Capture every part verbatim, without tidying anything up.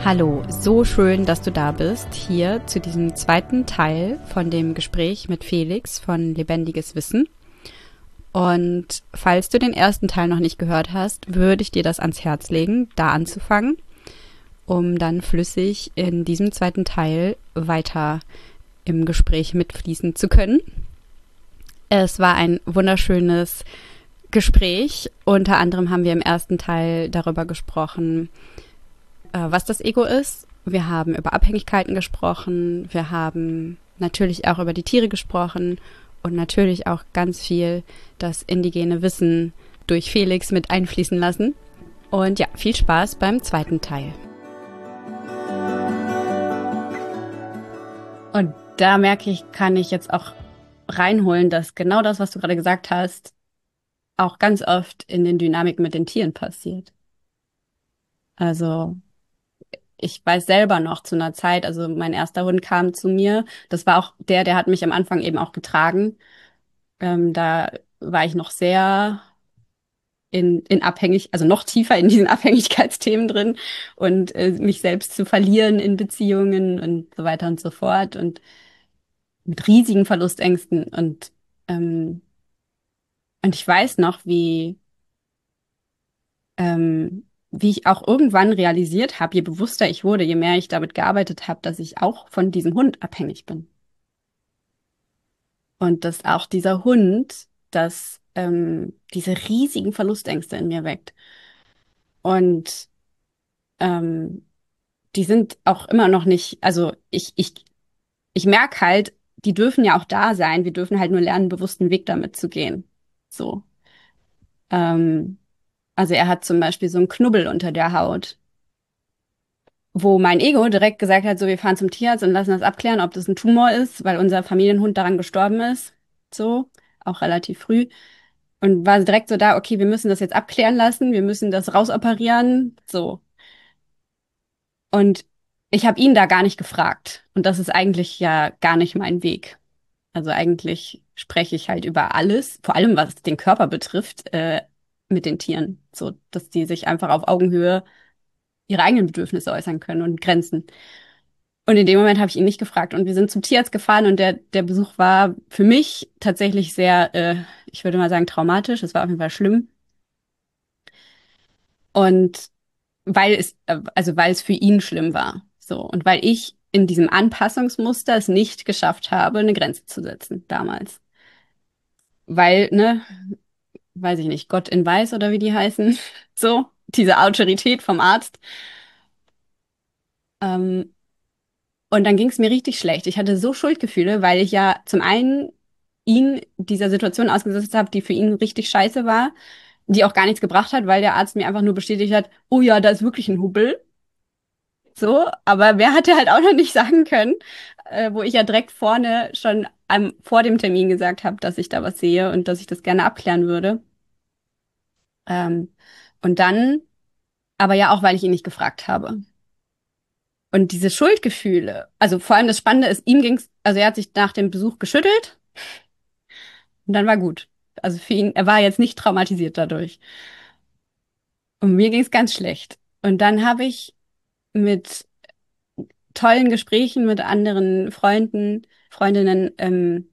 Hallo, so schön, dass du da bist, hier zu diesem zweiten Teil von dem Gespräch mit Felix von Lebendiges Wissen. Und falls du den ersten Teil noch nicht gehört hast, würde ich dir das ans Herz legen, da anzufangen, um dann flüssig in diesem zweiten Teil weiter im Gespräch mitfließen zu können. Es war ein wunderschönes Gespräch. Unter anderem haben wir im ersten Teil darüber gesprochen, was das Ego ist. Wir haben über Abhängigkeiten gesprochen. Wir haben natürlich auch über die Tiere gesprochen und natürlich auch ganz viel das indigene Wissen durch Felix mit einfließen lassen. Und ja, viel Spaß beim zweiten Teil. Und da merke ich, kann ich jetzt auch reinholen, dass genau das, was du gerade gesagt hast, auch ganz oft in den Dynamiken mit den Tieren passiert. Also ich weiß selber noch zu einer Zeit, also mein erster Hund kam zu mir. Das war auch der, der hat mich am Anfang eben auch getragen. Ähm, da war ich noch sehr in, in abhängig, also noch tiefer in diesen Abhängigkeitsthemen drin und äh, mich selbst zu verlieren in Beziehungen und so weiter und so fort und mit riesigen Verlustängsten. Und, ähm, und ich weiß noch, wie, ähm, wie ich auch irgendwann realisiert habe, je bewusster ich wurde, je mehr ich damit gearbeitet habe, dass ich auch von diesem Hund abhängig bin. Und dass auch dieser Hund, dass ähm, diese riesigen Verlustängste in mir weckt. Und ähm, die sind auch immer noch nicht, also ich, ich, ich merke halt, die dürfen ja auch da sein. Wir dürfen halt nur lernen, einen bewussten Weg damit zu gehen. So. Ähm, also er hat zum Beispiel so einen Knubbel unter der Haut, wo mein Ego direkt gesagt hat, so, wir fahren zum Tierarzt und lassen das abklären, ob das ein Tumor ist, weil unser Familienhund daran gestorben ist. So, auch relativ früh. Und war direkt so da, okay, wir müssen das jetzt abklären lassen, wir müssen das rausoperieren. So. Und ich habe ihn da gar nicht gefragt. Und das ist eigentlich ja gar nicht mein Weg. Also eigentlich spreche ich halt über alles, vor allem was den Körper betrifft, äh, mit den Tieren. So, dass die sich einfach auf Augenhöhe ihre eigenen Bedürfnisse äußern können und Grenzen. Und in dem Moment habe ich ihn nicht gefragt. Und wir sind zum Tierarzt gefahren und der, der Besuch war für mich tatsächlich sehr, äh, ich würde mal sagen, traumatisch. Es war auf jeden Fall schlimm. Und weil es, äh, also weil es für ihn schlimm war. So. Und weil ich in diesem Anpassungsmuster es nicht geschafft habe, eine Grenze zu setzen damals. Weil, ne, weiß ich nicht, Gott in Weiß oder wie die heißen, so, diese Autorität vom Arzt. Ähm, und dann ging es mir richtig schlecht. Ich hatte so Schuldgefühle, weil ich ja zum einen ihn dieser Situation ausgesetzt habe, die für ihn richtig scheiße war, die auch gar nichts gebracht hat, weil der Arzt mir einfach nur bestätigt hat, oh ja, da ist wirklich ein Hubbel. So, aber wer hatte halt auch noch nicht sagen können, äh, wo ich ja direkt vorne schon am, vor dem Termin gesagt habe, dass ich da was sehe und dass ich das gerne abklären würde. Ähm, und dann, aber ja auch, weil ich ihn nicht gefragt habe. Und diese Schuldgefühle, also vor allem das Spannende ist, ihm ging's, also er hat sich nach dem Besuch geschüttelt und dann war gut. Also für ihn, er war jetzt nicht traumatisiert dadurch. Und mir ging's ganz schlecht. Und dann habe ich mit tollen Gesprächen mit anderen Freunden, Freundinnen, ähm,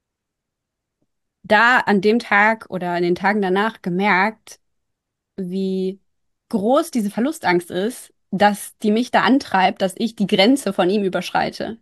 da an dem Tag oder in den Tagen danach gemerkt, wie groß diese Verlustangst ist, dass die mich da antreibt, dass ich die Grenze von ihm überschreite.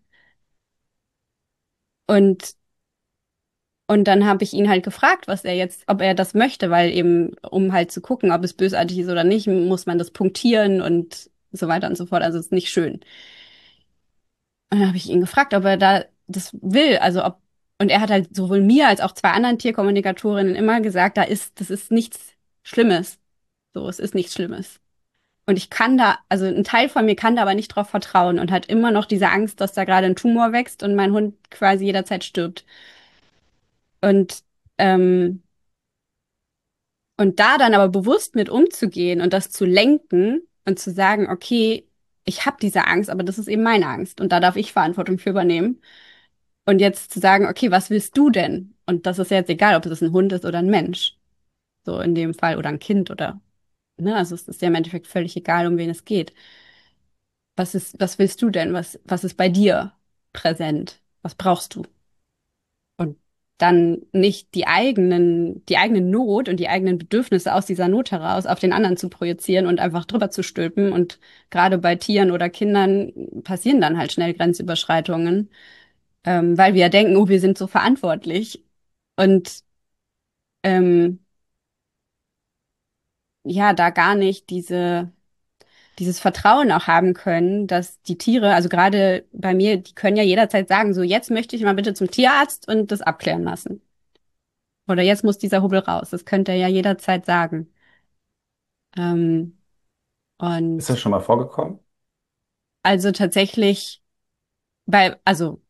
Und und dann habe ich ihn halt gefragt, was er jetzt, ob er das möchte, weil eben, um halt zu gucken, ob es bösartig ist oder nicht, muss man das punktieren und so weiter und so fort. Also es ist nicht schön. Und dann habe ich ihn gefragt, ob er da das will, also ob, und er hat halt sowohl mir als auch zwei anderen Tierkommunikatorinnen immer gesagt, da ist, das ist nichts Schlimmes. So, es ist nichts Schlimmes. Und ich kann da, also ein Teil von mir kann da aber nicht drauf vertrauen und hat immer noch diese Angst, dass da gerade ein Tumor wächst und mein Hund quasi jederzeit stirbt. Und, ähm, und da dann aber bewusst mit umzugehen und das zu lenken und zu sagen, okay, ich habe diese Angst, aber das ist eben meine Angst und da darf ich Verantwortung für übernehmen. Und jetzt zu sagen, okay, was willst du denn? Und das ist jetzt egal, ob es ein Hund ist oder ein Mensch. So in dem Fall oder ein Kind oder, ne, also es ist ja im Endeffekt völlig egal, um wen es geht. Was ist, was willst du denn? Was, was ist bei dir präsent? Was brauchst du? Und dann nicht die eigenen, die eigene Not und die eigenen Bedürfnisse aus dieser Not heraus auf den anderen zu projizieren und einfach drüber zu stülpen. Und gerade bei Tieren oder Kindern passieren dann halt schnell Grenzüberschreitungen, ähm, weil wir ja denken, oh, wir sind so verantwortlich. Und ähm, ja, da gar nicht diese, dieses Vertrauen auch haben können, dass die Tiere, also gerade bei mir, die können ja jederzeit sagen, so jetzt möchte ich mal bitte zum Tierarzt und das abklären lassen. Oder jetzt muss dieser Hubbel raus. Das könnte er ja jederzeit sagen. Ähm, Ist das und schon mal vorgekommen? also tatsächlich bei, also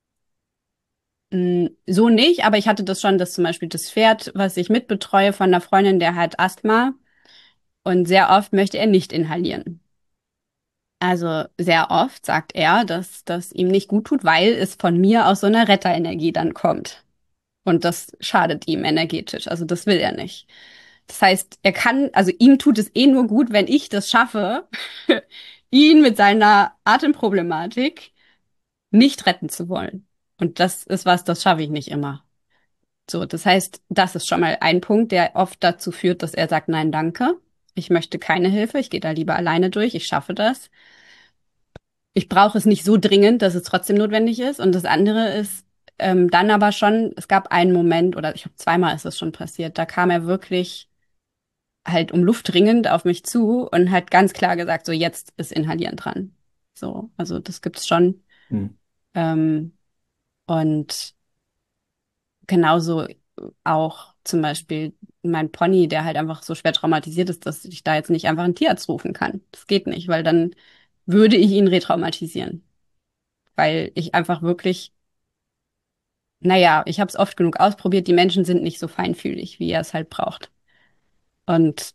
mh, so nicht, aber ich hatte das schon, dass zum Beispiel das Pferd, was ich mitbetreue von einer Freundin, der hat Asthma und sehr oft möchte er nicht inhalieren. Also sehr oft sagt er, dass das ihm nicht gut tut, weil es von mir aus so einer Retterenergie dann kommt. Und das schadet ihm energetisch. Also das will er nicht. Das heißt, er kann, also ihm tut es eh nur gut, wenn ich das schaffe, ihn mit seiner Atemproblematik nicht retten zu wollen. Und das ist was, das schaffe ich nicht immer. So, das heißt, das ist schon mal ein Punkt, der oft dazu führt, dass er sagt, nein, danke. Ich möchte keine Hilfe. Ich gehe da lieber alleine durch. Ich schaffe das. Ich brauche es nicht so dringend, dass es trotzdem notwendig ist. Und das andere ist ähm, dann aber schon, es gab einen Moment, oder ich habe zweimal ist das schon passiert, da kam er wirklich halt um Luft dringend auf mich zu und hat ganz klar gesagt, so jetzt ist Inhalieren dran. So, also das gibt's schon. Hm. Ähm, und genauso auch zum Beispiel mein Pony, der halt einfach so schwer traumatisiert ist, dass ich da jetzt nicht einfach einen Tierarzt rufen kann. Das geht nicht, weil dann würde ich ihn retraumatisieren, weil ich einfach wirklich, naja, ich habe es oft genug ausprobiert, die Menschen sind nicht so feinfühlig, wie er es halt braucht. Und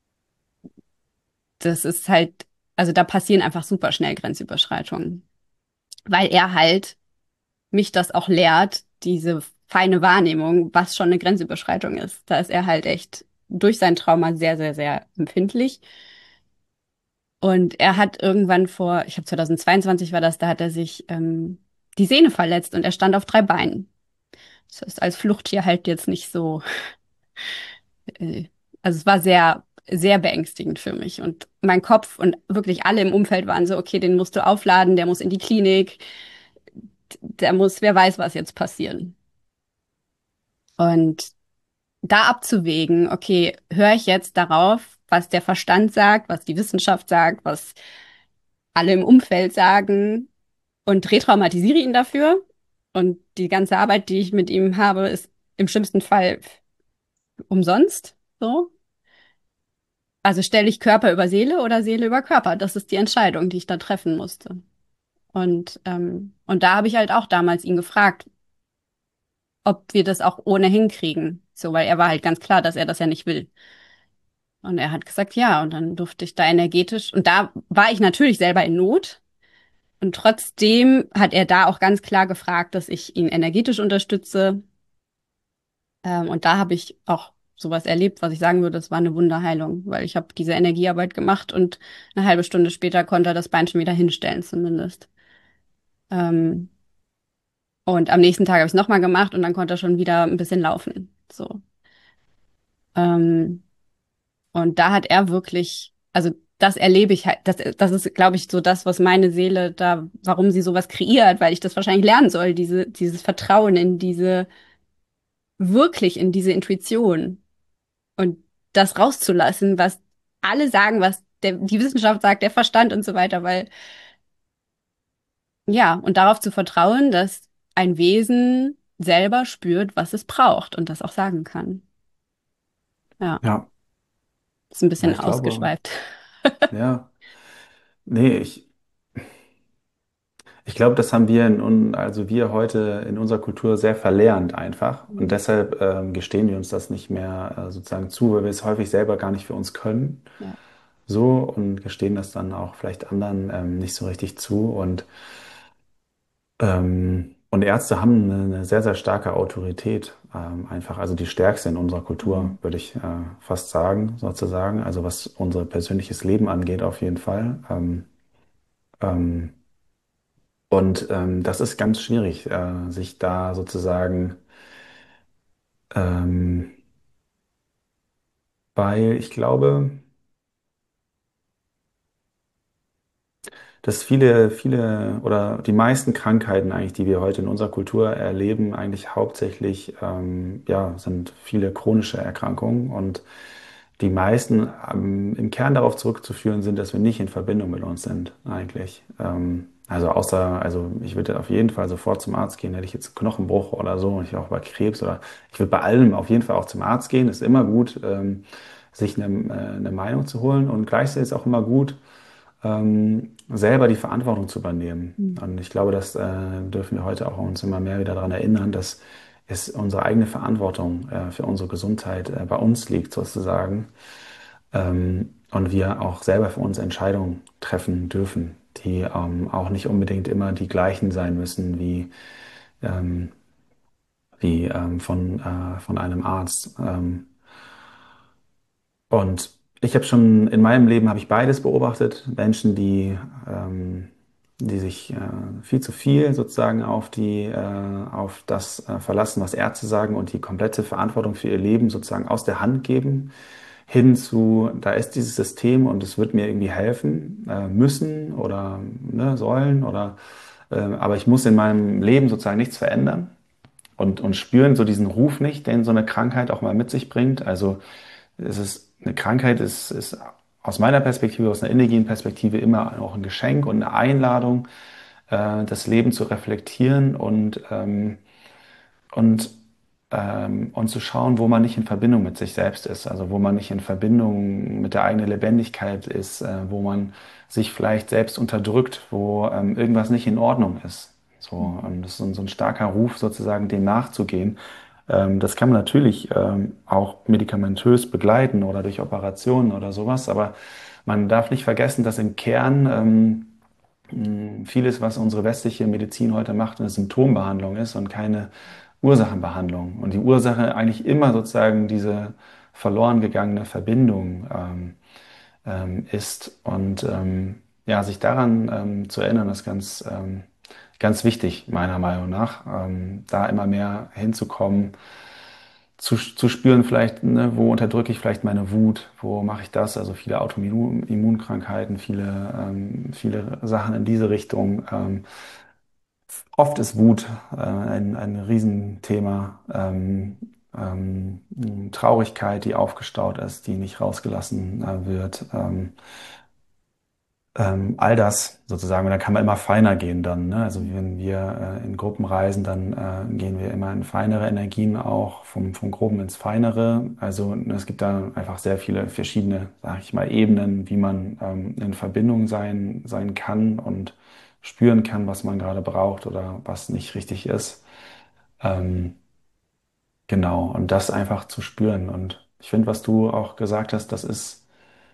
das ist halt, also da passieren einfach super schnell Grenzüberschreitungen, weil er halt mich das auch lehrt, diese feine Wahrnehmung, was schon eine Grenzüberschreitung ist. Da ist er halt echt durch sein Trauma sehr, sehr, sehr empfindlich. Und er hat irgendwann vor, ich glaube zweitausendzweiundzwanzig war das, da hat er sich ähm, die Sehne verletzt und er stand auf drei Beinen. Das ist als Fluchttier halt jetzt nicht so, äh, also es war sehr, sehr beängstigend für mich. Und mein Kopf und wirklich alle im Umfeld waren so, okay, den musst du aufladen, der muss in die Klinik, der muss, wer weiß, was jetzt passieren. Und da abzuwägen, okay, höre ich jetzt darauf, was der Verstand sagt, was die Wissenschaft sagt, was alle im Umfeld sagen und retraumatisiere ihn dafür. Und die ganze Arbeit, die ich mit ihm habe, ist im schlimmsten Fall umsonst. So. Also stelle ich Körper über Seele oder Seele über Körper. Das ist die Entscheidung, die ich da treffen musste. Und, ähm, und da habe ich halt auch damals ihn gefragt, ob wir das auch ohne hinkriegen. So, weil er war halt ganz klar, dass er das ja nicht will. Und er hat gesagt, ja. Und dann durfte ich da energetisch. Und da war ich natürlich selber in Not. Und trotzdem hat er da auch ganz klar gefragt, dass ich ihn energetisch unterstütze. Ähm, und da habe ich auch sowas erlebt, was ich sagen würde, das war eine Wunderheilung, weil ich habe diese Energiearbeit gemacht und eine halbe Stunde später konnte er das Bein schon wieder hinstellen, zumindest. Ähm, und am nächsten Tag habe ich es nochmal gemacht und dann konnte er schon wieder ein bisschen laufen. So. Ähm, und da hat er wirklich, also das erlebe ich halt, das, das ist, glaube ich, so das, was meine Seele da, warum sie sowas kreiert, weil ich das wahrscheinlich lernen soll, diese, dieses Vertrauen in diese, wirklich in diese Intuition und das rauszulassen, was alle sagen, was der, die Wissenschaft sagt, der Verstand und so weiter, weil, ja, und darauf zu vertrauen, dass ein Wesen selber spürt, was es braucht und das auch sagen kann. Ja, Ja, ist ein ja, bisschen ich glaube, ausgeschweift. ja, nee, ich, ich glaube, das haben wir in, un- also wir heute in unserer Kultur sehr verlernt einfach. Und Mhm. deshalb ähm, gestehen wir uns das nicht mehr äh, sozusagen zu, weil wir es häufig selber gar nicht für uns können. Ja. So und gestehen das dann auch vielleicht anderen ähm, nicht so richtig zu. Und, ähm, und Ärzte haben eine, eine sehr, sehr starke Autorität, ähm, einfach, also die stärkste in unserer Kultur, Mhm. würde ich äh, fast sagen, sozusagen. Also was unser persönliches Leben angeht, auf jeden Fall. Ähm, Ähm, und ähm, das ist ganz schwierig, äh, sich da sozusagen, ähm, weil ich glaube, dass viele, viele oder die meisten Krankheiten eigentlich, die wir heute in unserer Kultur erleben, eigentlich hauptsächlich, ähm, ja, sind viele chronische Erkrankungen und die meisten ähm, im Kern darauf zurückzuführen sind, dass wir nicht in Verbindung mit uns sind, eigentlich. Ähm, also außer, also ich würde auf jeden Fall sofort zum Arzt gehen, hätte ich jetzt einen Knochenbruch oder so und ich auch bei Krebs oder ich würde bei allem auf jeden Fall auch zum Arzt gehen. Ist immer gut, ähm, sich eine, äh, eine Meinung zu holen und gleichzeitig ist auch immer gut, ähm, selber die Verantwortung zu übernehmen. Mhm. Und ich glaube, das äh, dürfen wir heute auch uns immer mehr wieder daran erinnern, dass es unsere eigene Verantwortung äh, für unsere Gesundheit äh, bei uns liegt, sozusagen. Ähm, und wir auch selber für uns Entscheidungen treffen dürfen, die ähm, auch nicht unbedingt immer die gleichen sein müssen wie, ähm, wie ähm, von, äh, von einem Arzt. Ähm, Und ich habe schon in meinem Leben habe ich beides beobachtet. Menschen, die, ähm, die sich äh, viel zu viel sozusagen auf die, äh, auf das äh, verlassen, was Ärzte sagen und die komplette Verantwortung für ihr Leben sozusagen aus der Hand geben, hin zu, da ist dieses System und es wird mir irgendwie helfen, äh, müssen oder ne, sollen oder äh, aber ich muss in meinem Leben sozusagen nichts verändern und, und spüren so diesen Ruf nicht, den so eine Krankheit auch mal mit sich bringt. Also es ist eine Krankheit, ist, ist aus meiner Perspektive, aus einer indigenen Perspektive immer auch ein Geschenk und eine Einladung, äh, das Leben zu reflektieren und, ähm, und, ähm, und zu schauen, wo man nicht in Verbindung mit sich selbst ist, also wo man nicht in Verbindung mit der eigenen Lebendigkeit ist, äh, wo man sich vielleicht selbst unterdrückt, wo ähm, irgendwas nicht in Ordnung ist. So, und das ist so ein, so ein starker Ruf, sozusagen dem nachzugehen. Ähm, das kann man natürlich ähm, auch medikamentös begleiten oder durch Operationen oder sowas, aber man darf nicht vergessen, dass im Kern ähm, mh, vieles, was unsere westliche Medizin heute macht, eine Symptombehandlung ist und keine Ursachenbehandlung. Und die Ursache eigentlich immer sozusagen diese verloren gegangene Verbindung ähm, ähm, ist. Und ähm, ja, sich daran ähm, zu erinnern, ist ganz, ähm, ganz wichtig, meiner Meinung nach, ähm, da immer mehr hinzukommen, zu, zu spüren vielleicht, ne, wo unterdrücke ich vielleicht meine Wut, wo mache ich das, also viele Autoimmunkrankheiten, viele, ähm, viele Sachen in diese Richtung. Ähm, oft ist Wut äh, ein, ein Riesenthema, ähm, ähm, Traurigkeit, die aufgestaut ist, die nicht rausgelassen äh, wird. Ähm, ähm, all das sozusagen. Und dann kann man immer feiner gehen dann. Ne? Also wenn wir äh, in Gruppen reisen, dann äh, gehen wir immer in feinere Energien auch, vom, vom Groben ins Feinere. Also ne, es gibt da einfach sehr viele verschiedene, sag ich mal, Ebenen, wie man ähm, in Verbindung sein, sein kann und spüren kann, was man gerade braucht oder was nicht richtig ist. Ähm, genau, und das einfach zu spüren. Und ich finde, was du auch gesagt hast, das ist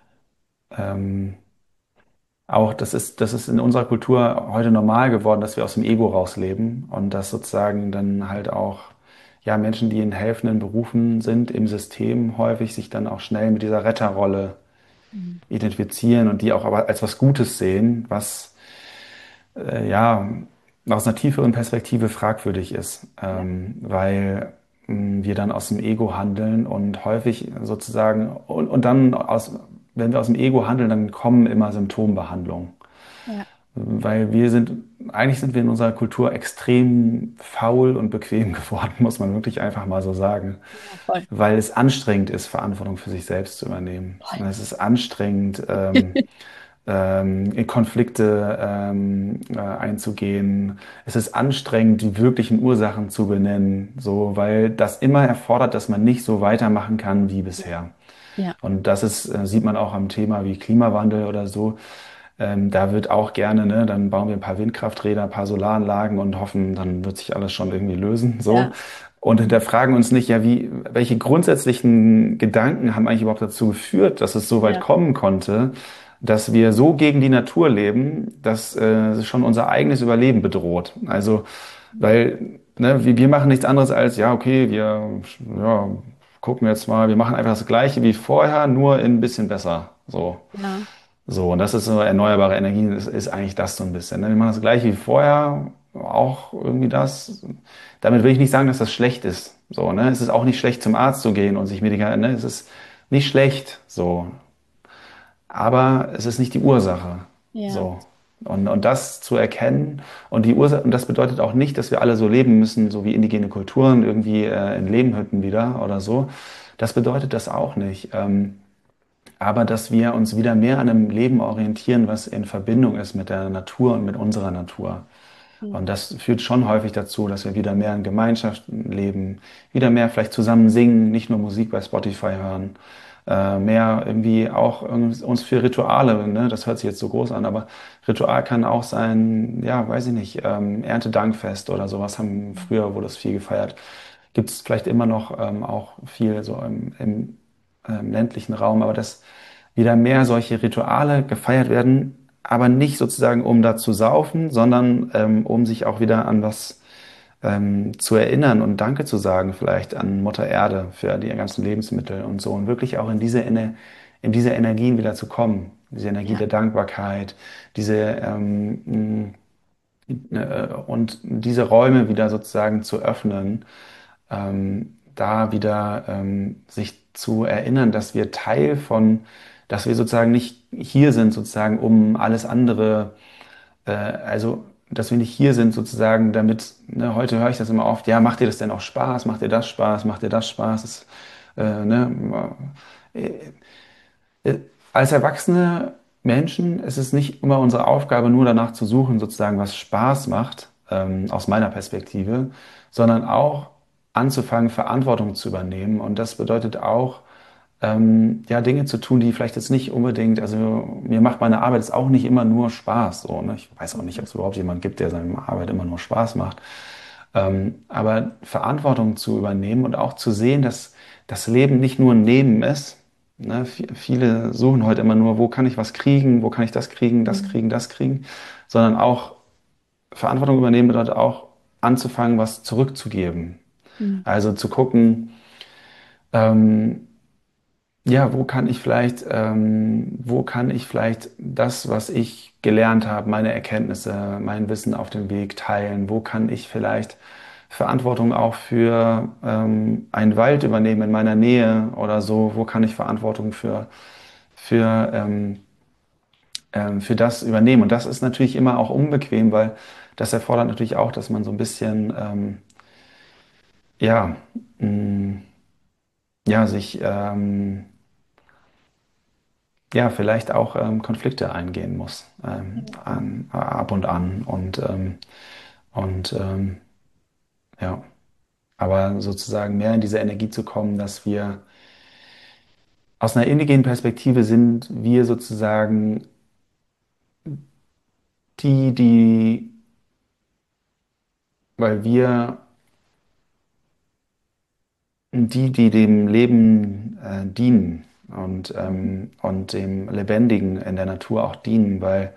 ähm, auch, das ist, das ist in unserer Kultur heute normal geworden, dass wir aus dem Ego rausleben und dass sozusagen dann halt auch, ja, Menschen, die in helfenden Berufen sind im System, häufig sich dann auch schnell mit dieser Retterrolle Mhm. identifizieren und die auch aber als was Gutes sehen, was, äh, ja, aus einer tieferen Perspektive fragwürdig ist, Ja, ähm, weil mh, wir dann aus dem Ego handeln und häufig sozusagen, und, und dann aus, wenn wir aus dem Ego handeln, dann kommen immer Symptombehandlungen. ja, Weil wir sind, eigentlich sind wir in unserer Kultur extrem faul und bequem geworden, muss man wirklich einfach mal so sagen. ja, voll. Weil es anstrengend ist, Verantwortung für sich selbst zu übernehmen. Und Voll. es ist anstrengend, ähm, ähm, in Konflikte ähm, äh, einzugehen. Es ist anstrengend, die wirklichen Ursachen zu benennen, so, weil das immer erfordert, dass man nicht so weitermachen kann wie bisher. Ja, Und das ist, äh, sieht man auch am Thema wie Klimawandel oder so. Ähm, da wird auch gerne, ne, dann bauen wir ein paar Windkrafträder, ein paar Solaranlagen und hoffen, dann wird sich alles schon irgendwie lösen, so. ja, Und hinterfragen uns nicht, ja, wie, welche grundsätzlichen Gedanken haben eigentlich überhaupt dazu geführt, dass es so weit ja, kommen konnte, dass wir so gegen die Natur leben, dass äh, schon unser eigenes Überleben bedroht. Also, weil, ne, wir, wir machen nichts anderes als, ja, okay, wir, ja, gucken jetzt mal, wir machen einfach das Gleiche wie vorher, nur ein bisschen besser, so. ja. So, und das ist so erneuerbare Energien, ist, ist eigentlich das so ein bisschen. Ne? Wir machen das gleiche wie vorher, auch irgendwie das. Damit will ich nicht sagen, dass das schlecht ist. So, ne? Es ist auch nicht schlecht, zum Arzt zu gehen und sich Medikamente, ne? Es ist nicht schlecht, so. Aber es ist nicht die Ursache. Ja, So. Und, und das zu erkennen und die Ursache, und das bedeutet auch nicht, dass wir alle so leben müssen, so wie indigene Kulturen, irgendwie äh, in Lehmhütten wieder oder so. Das bedeutet das auch nicht. Ähm, aber dass wir uns wieder mehr an einem Leben orientieren, was in Verbindung ist mit der Natur und mit unserer Natur. ja, Und das führt schon häufig dazu, dass wir wieder mehr in Gemeinschaften leben, wieder mehr vielleicht zusammen singen, nicht nur Musik bei Spotify hören, äh, mehr irgendwie auch uns für Rituale, ne? Das hört sich jetzt so groß an, aber Ritual kann auch sein, ja, weiß ich nicht, ähm, Erntedankfest oder sowas haben früher wurde es viel gefeiert. Gibt es vielleicht immer noch ähm, auch viel so im, im ähm, ländlichen Raum, aber dass wieder mehr solche Rituale gefeiert werden, aber nicht sozusagen, um da zu saufen, sondern ähm, um sich auch wieder an was ähm, zu erinnern und Danke zu sagen, vielleicht an Mutter Erde für die ganzen Lebensmittel und so und wirklich auch in diese, Ener- in diese Energien wieder zu kommen, diese Energie ja, der Dankbarkeit, diese ähm, äh, und diese Räume wieder sozusagen zu öffnen, ähm, da wieder ähm, sich zu erinnern, dass wir Teil von, dass wir sozusagen nicht hier sind, sozusagen, um alles andere, äh, also dass wir nicht hier sind, sozusagen, damit, ne, heute höre ich das immer oft, ja, macht dir das denn auch Spaß, macht dir das Spaß, macht dir das Spaß, das, äh, ne, äh, äh, als erwachsene Menschen ist es nicht immer unsere Aufgabe, nur danach zu suchen, sozusagen, was Spaß macht, ähm, aus meiner Perspektive, sondern auch anzufangen, Verantwortung zu übernehmen. Und das bedeutet auch, ähm, ja, Dinge zu tun, die vielleicht jetzt nicht unbedingt, also mir macht meine Arbeit jetzt auch nicht immer nur Spaß. So, ne? Ich weiß auch nicht, ob es überhaupt jemand gibt, der seine Arbeit immer nur Spaß macht. Ähm, aber Verantwortung zu übernehmen und auch zu sehen, dass das Leben nicht nur ein Nehmen ist. Ne? V- Viele suchen heute immer nur, wo kann ich was kriegen, wo kann ich das kriegen, das mhm. kriegen, das kriegen, sondern auch Verantwortung übernehmen bedeutet auch anzufangen, was zurückzugeben. Mhm. Also zu gucken, ähm, ja, wo kann ich vielleicht, ähm, wo kann ich vielleicht das, was ich gelernt habe, meine Erkenntnisse, mein Wissen auf dem Weg teilen? Wo kann ich vielleicht Verantwortung auch für ähm, einen Wald übernehmen in meiner Nähe oder so? Wo kann ich Verantwortung für, für, ähm, ähm, für das übernehmen? Und das ist natürlich immer auch unbequem, weil das erfordert natürlich auch, dass man so ein bisschen, ähm, ja, mh, ja, sich, ähm, ja, vielleicht auch ähm, Konflikte eingehen muss, ähm, an, ab und an. Und, ähm, und ähm, ja, aber sozusagen mehr in diese Energie zu kommen, dass wir aus einer indigenen Perspektive sind wir sozusagen die, die, weil wir die, die dem Leben äh, dienen und, ähm, und dem Lebendigen in der Natur auch dienen, weil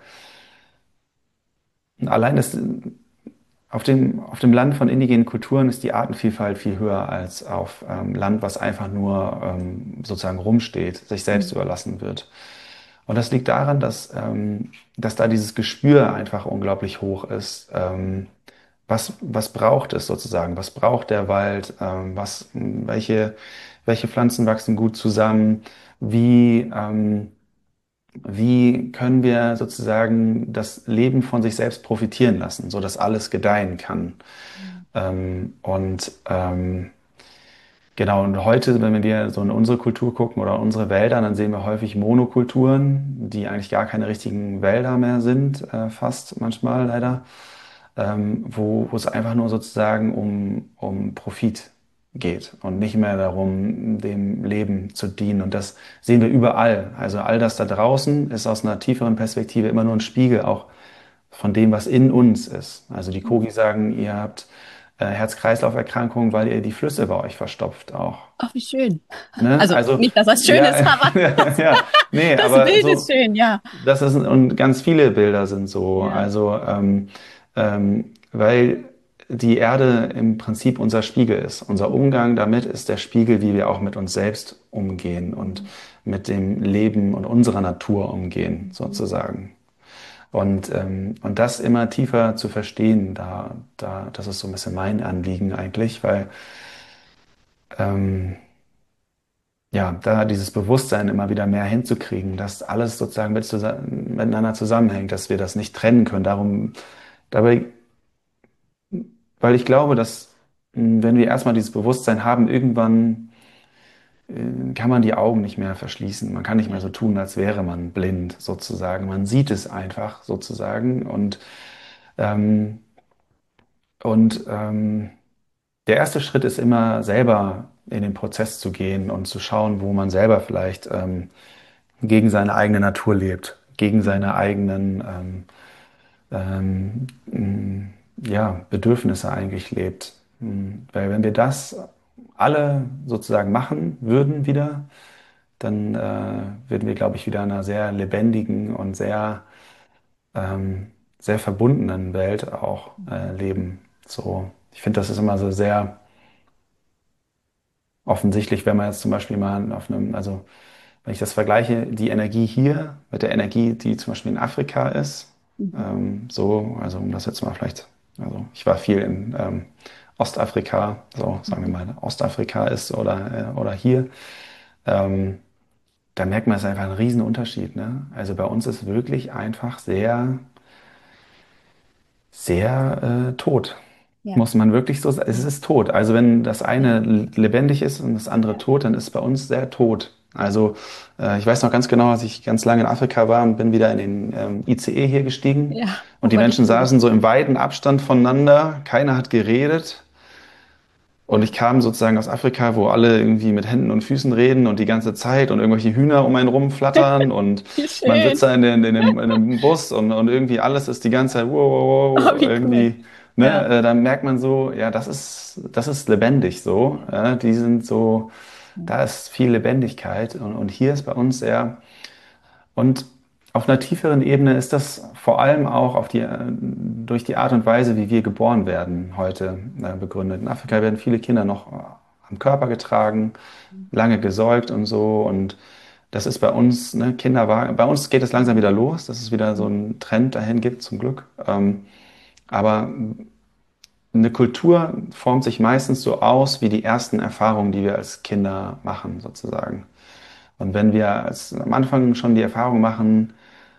allein das Auf dem, auf dem Land von indigenen Kulturen ist die Artenvielfalt viel höher als auf ähm, Land, was einfach nur ähm, sozusagen rumsteht, sich selbst Mhm. überlassen wird. Und das liegt daran, dass, ähm, dass da dieses Gespür einfach unglaublich hoch ist. Ähm, was, was braucht es sozusagen? Was braucht der Wald? Ähm, was, welche, welche Pflanzen wachsen gut zusammen? Wie, ähm, wie können wir sozusagen das Leben von sich selbst profitieren lassen, so dass alles gedeihen kann? Ähm, und ähm, genau, und heute, wenn wir so in unsere Kultur gucken oder unsere Wälder, dann sehen wir häufig Monokulturen, die eigentlich gar keine richtigen Wälder mehr sind, äh, fast manchmal leider, ähm, wo, wo es einfach nur sozusagen um, um Profit geht und nicht mehr darum, dem Leben zu dienen. Und das sehen wir überall. Also all das da draußen ist aus einer tieferen Perspektive immer nur ein Spiegel auch von dem, was in uns ist. Also die Kogi sagen, ihr habt äh, Herz-Kreislauf-Erkrankungen, weil ihr die Flüsse bei euch verstopft auch. Ach, wie schön. Ne? Also Also, nicht, dass das schön ja, ist, aber ja, das, ja, nee, das aber Bild ist so, schön, ja. das ist, und ganz viele Bilder sind so. Ja. Also, ähm, ähm, weil die Erde im Prinzip unser Spiegel ist. Unser Umgang damit ist der Spiegel, wie wir auch mit uns selbst umgehen und mit dem Leben und unserer Natur umgehen, sozusagen. Und, ähm, und das immer tiefer zu verstehen, da, da, das ist so ein bisschen mein Anliegen eigentlich, weil ähm, ja, da dieses Bewusstsein immer wieder mehr hinzukriegen, dass alles sozusagen mit, miteinander zusammenhängt, dass wir das nicht trennen können. Darum, dabei, weil ich glaube, dass mh, wenn wir erstmal dieses Bewusstsein haben, irgendwann äh, kann man die Augen nicht mehr verschließen. Man kann nicht mehr Ja. so tun, als wäre man blind, sozusagen. Man sieht es einfach, sozusagen. Und, ähm, und ähm, der erste Schritt ist immer selber in den Prozess zu gehen und zu schauen, wo man selber vielleicht ähm, gegen seine eigene Natur lebt, gegen seine eigenen ähm, ähm, mh, ja, Bedürfnisse eigentlich lebt. Mh, Weil wenn wir das alle sozusagen machen würden wieder, dann äh, würden wir, glaube ich, wieder in einer sehr lebendigen und sehr, ähm, sehr verbundenen Welt auch äh, leben. So, ich finde, das ist immer so sehr offensichtlich, wenn man jetzt zum Beispiel mal auf einem, also wenn ich das vergleiche, die Energie hier mit der Energie, die zum Beispiel in Afrika ist, Mhm. ähm, so, also um das jetzt mal vielleicht, also ich war viel in ähm, Ostafrika, so sagen wir Mhm. mal, Ostafrika ist oder, äh, oder hier, ähm, da merkt man es einfach einen riesen Unterschied, ne? Also bei uns ist wirklich einfach sehr, sehr äh, tot. Ja. Muss man wirklich so sagen. Es ist tot. Also wenn das Ja. eine lebendig ist und das andere Ja. tot, dann ist es bei uns sehr tot. Also äh, ich weiß noch ganz genau, als ich ganz lange in Afrika war und bin wieder in den ähm, I C E hier gestiegen Ja. und Oh, die wolltest Menschen du saßen sagen? so im weiten Abstand voneinander, keiner hat geredet. Und Ja. ich kam sozusagen aus Afrika, wo alle irgendwie mit Händen und Füßen reden und die ganze Zeit und irgendwelche Hühner um einen rumflattern und Wie man sitzt schön. da in, den, in, dem, in einem Bus und, und irgendwie alles ist die ganze Zeit wow, Oh, wow, wow, wie cool. irgendwie, ne, Ja. äh, dann merkt man so, ja, das ist, das ist lebendig so, äh, die sind so, Ja. da ist viel Lebendigkeit und, und hier ist bei uns sehr, und auf einer tieferen Ebene ist das vor allem auch auf die, äh, durch die Art und Weise, wie wir geboren werden, heute äh, begründet. In Afrika werden viele Kinder noch äh, am Körper getragen, lange gesäugt und so. Und das ist bei uns, ne, Kinder war, bei uns geht es langsam wieder los, dass es wieder so einen Trend dahin gibt, zum Glück. Ähm, aber eine Kultur formt sich meistens so aus wie die ersten Erfahrungen, die wir als Kinder machen, sozusagen. Und wenn wir als, am Anfang schon die Erfahrung machen,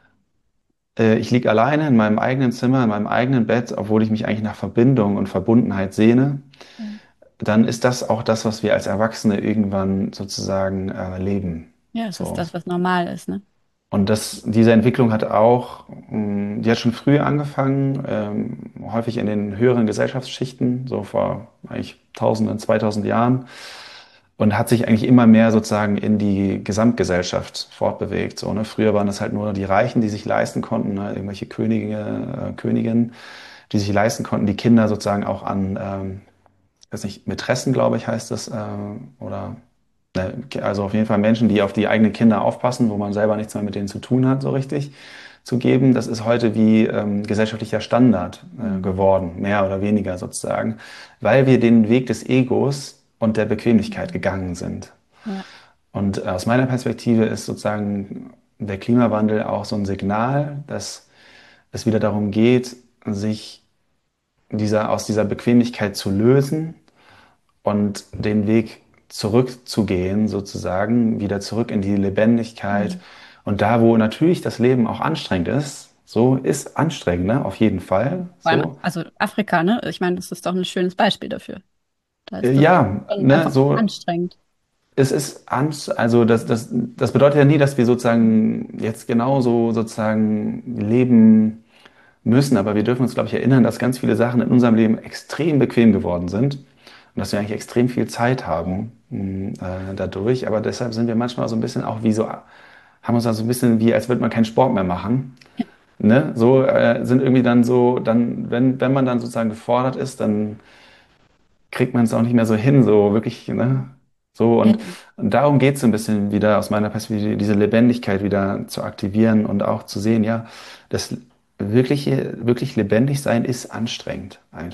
Äh, ich liege alleine in meinem eigenen Zimmer, in meinem eigenen Bett, obwohl ich mich eigentlich nach Verbindung und Verbundenheit sehne, dann ist das auch das, was wir als Erwachsene irgendwann sozusagen äh, leben. Ja, es ist So. das, was normal ist, ne? Und das, diese Entwicklung hat auch, mh, die hat schon früh angefangen, ähm, häufig in den höheren Gesellschaftsschichten, so vor eigentlich Tausenden, zweitausend Jahren. Und hat sich eigentlich immer mehr sozusagen in die Gesamtgesellschaft fortbewegt. So, ne? Früher waren das halt nur die Reichen, die sich leisten konnten, ne? Irgendwelche Könige, äh, Königinnen, die sich leisten konnten, die Kinder sozusagen auch an, ähm, weiß nicht, Mätressen, glaube ich, heißt das, äh, oder ne, also auf jeden Fall Menschen, die auf die eigenen Kinder aufpassen, wo man selber nichts mehr mit denen zu tun hat, so richtig zu geben. Das ist heute wie ähm, gesellschaftlicher Standard äh, Mhm. geworden, mehr oder weniger sozusagen, weil wir den Weg des Egos und der Bequemlichkeit Mhm. gegangen sind. Ja. Und äh, aus meiner Perspektive ist sozusagen der Klimawandel auch so ein Signal, dass es wieder darum geht, sich dieser, aus dieser Bequemlichkeit zu lösen und den Weg zurückzugehen, sozusagen, wieder zurück in die Lebendigkeit. Mhm. Und da, wo natürlich das Leben auch anstrengend ist, so ist anstrengend, ne? Auf jeden Ja. Fall, Vor allem, so. also Afrika, ne? Ich meine, das ist doch ein schönes Beispiel dafür. Da Äh, ist das Ja, schon ne, einfach so, anstrengend. es ist ans, also das, das, das bedeutet ja nie, dass wir sozusagen jetzt genauso sozusagen leben müssen, aber wir dürfen uns, glaube ich, erinnern, dass ganz viele Sachen in unserem Leben extrem bequem geworden sind und dass wir eigentlich extrem viel Zeit Ja. haben mh, äh, dadurch. Aber deshalb sind wir manchmal so ein bisschen auch wie so, haben uns da so ein bisschen wie, als würde man keinen Sport mehr machen. Ne? So äh, sind irgendwie dann so, dann, wenn, wenn man dann sozusagen gefordert ist, dann kriegt man es auch nicht mehr so hin, so wirklich, ne? So Ja. und, und darum geht es ein bisschen wieder aus meiner Perspektive, diese Lebendigkeit wieder zu aktivieren und auch zu sehen, ja, das wirkliche, wirklich lebendig sein ist anstrengend Ja. einfach.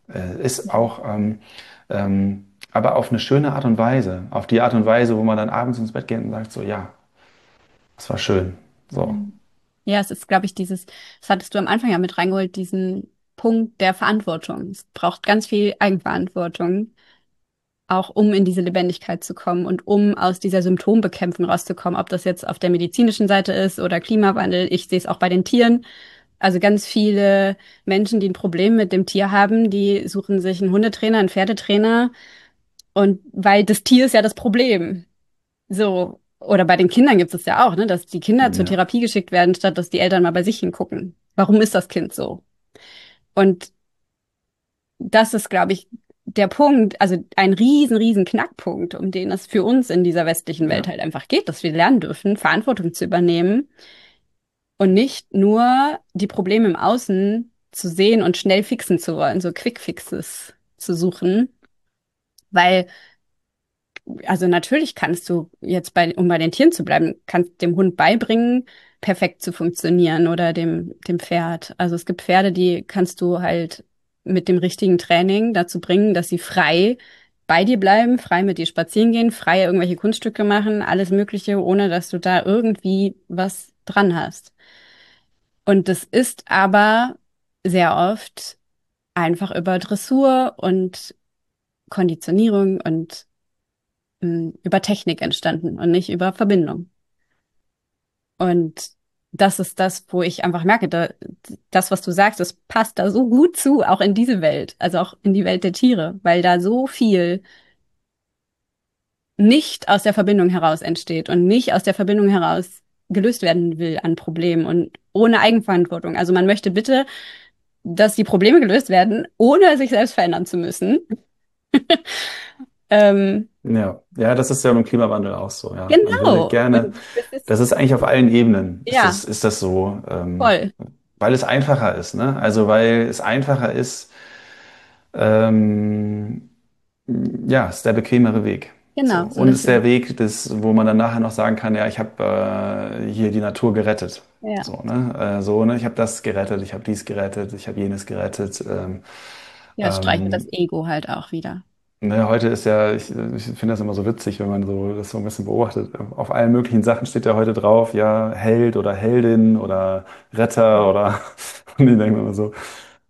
Äh, ist auch, ähm, ähm, aber auf eine schöne Art und Weise. Auf die Art und Weise, wo man dann abends ins Bett geht und sagt so, ja, das war schön. So, Mhm. Ja, es ist, glaube ich, dieses, das hattest du am Anfang ja mit reingeholt, diesen Punkt der Verantwortung. Es braucht ganz viel Eigenverantwortung, auch um in diese Lebendigkeit zu kommen und um aus dieser Symptombekämpfung rauszukommen, ob das jetzt auf der medizinischen Seite ist oder Klimawandel. Ich sehe es auch bei den Tieren. Also ganz viele Menschen, die ein Problem mit dem Tier haben, die suchen sich einen Hundetrainer, einen Pferdetrainer und weil das Tier ist ja das Problem. So, oder bei den Kindern gibt es ja auch, ne, dass die Kinder zur ja, Therapie geschickt werden, statt dass die Eltern mal bei sich hingucken. Warum ist das Kind so? Und das ist, glaube ich, der Punkt, also ein riesen, riesen Knackpunkt, um den es für uns in dieser westlichen Welt ja, halt einfach geht, dass wir lernen dürfen, Verantwortung zu übernehmen und nicht nur die Probleme im Außen zu sehen und schnell fixen zu wollen, so Quick Fixes zu suchen, weil also natürlich kannst du jetzt bei, um bei den Tieren zu bleiben, kannst dem Hund beibringen, perfekt zu funktionieren oder dem, dem Pferd. Also es gibt Pferde, die kannst du halt mit dem richtigen Training dazu bringen, dass sie frei bei dir bleiben, frei mit dir spazieren gehen, frei irgendwelche Kunststücke machen, alles Mögliche, ohne dass du da irgendwie was dran hast. Und das ist aber sehr oft einfach über Dressur und Konditionierung und mh, über Technik entstanden und nicht über Verbindung. Und das ist das, wo ich einfach merke, da, das, was du sagst, das passt da so gut zu, auch in diese Welt, also auch in die Welt der Tiere, weil da so viel nicht aus der Verbindung heraus entsteht und nicht aus der Verbindung heraus gelöst werden will an Problemen und ohne Eigenverantwortung. Also man möchte bitte, dass die Probleme gelöst werden, ohne sich selbst verändern zu müssen. Ähm, ja. Ja, das ist ja beim Klimawandel auch so, ja. Man würde genau. gerne, Und das ist, das ist eigentlich auf allen Ebenen, ist ja, das, ist das so, ähm, voll. weil es einfacher ist, ne? Also weil es einfacher ist, ähm, ja, ist der bequemere Weg. So. Genau, so Und ist ist der es. Weg, des, wo man dann nachher noch sagen kann, ja, ich habe äh, hier die Natur gerettet. Ja. So, ne? Äh, so, ne? Ich habe das gerettet, ich habe dies gerettet, ich habe jenes gerettet. Ähm, Ja, es streichelt das ähm, Ego halt auch wieder. ne, heute ist ja, ich, ich finde das immer so witzig, wenn man so das so ein bisschen beobachtet. Auf allen möglichen Sachen steht ja heute drauf, ja, Held oder Heldin oder Retter oder und ich denke mir immer so,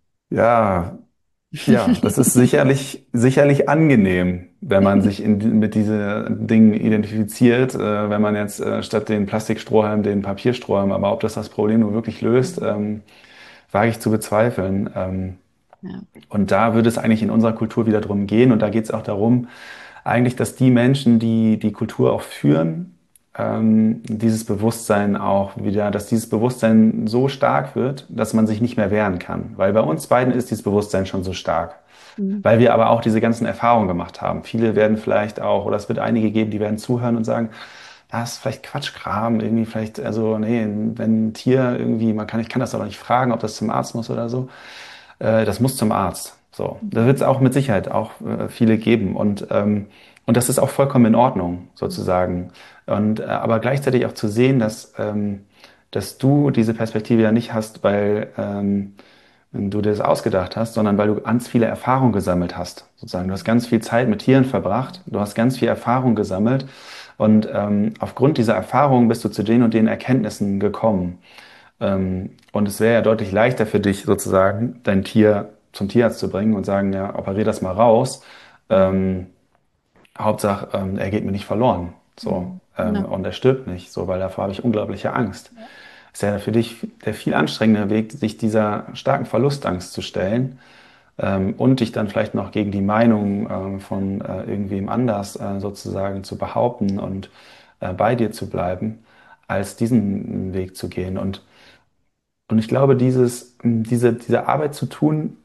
ja. Ja, das ist sicherlich, sicherlich angenehm, wenn man sich in, mit diesen Dingen identifiziert, äh, wenn man jetzt äh, statt den Plastikstrohhalm den Papierstrohhalm, aber ob das das Problem nur wirklich löst, ähm, wage ich zu bezweifeln. Ähm, Ja. und da würde es eigentlich in unserer Kultur wieder drum gehen und da geht es auch darum, eigentlich, dass die Menschen, die die Kultur auch führen, ähm, dieses Bewusstsein auch wieder, dass dieses Bewusstsein so stark wird, dass man sich nicht mehr wehren kann. Weil bei uns beiden ist dieses Bewusstsein schon so stark. Mhm. Weil wir aber auch diese ganzen Erfahrungen gemacht haben. Viele werden vielleicht auch, oder es wird einige geben, die werden zuhören und sagen, das ist vielleicht Quatschkram, irgendwie vielleicht, also nee, wenn ein Tier irgendwie, man kann, ich kann das doch nicht fragen, ob das zum Arzt muss oder so. Äh, das muss zum Arzt. So, da wird es auch mit Sicherheit auch äh, viele geben und ähm, und das ist auch vollkommen in Ordnung sozusagen. Und äh, aber gleichzeitig auch zu sehen, dass ähm, dass du diese Perspektive ja nicht hast, weil ähm, du dir das ausgedacht hast, sondern weil du ganz viele Erfahrungen gesammelt hast. Sozusagen, du hast ganz viel Zeit mit Tieren verbracht, du hast ganz viel Erfahrung gesammelt und ähm, aufgrund dieser Erfahrungen bist du zu den und den Erkenntnissen gekommen. Ähm, und es wäre ja deutlich leichter für dich, sozusagen, dein Tier zum Tierarzt zu bringen und sagen, ja, operier das mal raus. Ähm, Hauptsache, ähm, er geht mir nicht verloren. So. Mhm. Ähm, Genau. und er stirbt nicht, so, weil davor habe ich unglaubliche Angst. Ja. Ist ja für dich der viel anstrengende Weg, sich dieser starken Verlustangst zu stellen ähm, und dich dann vielleicht noch gegen die Meinung ähm, von äh, irgendwem anders äh, sozusagen zu behaupten und äh, bei dir zu bleiben, als diesen Weg zu gehen. Und und ich glaube, dieses, diese, diese Arbeit zu tun,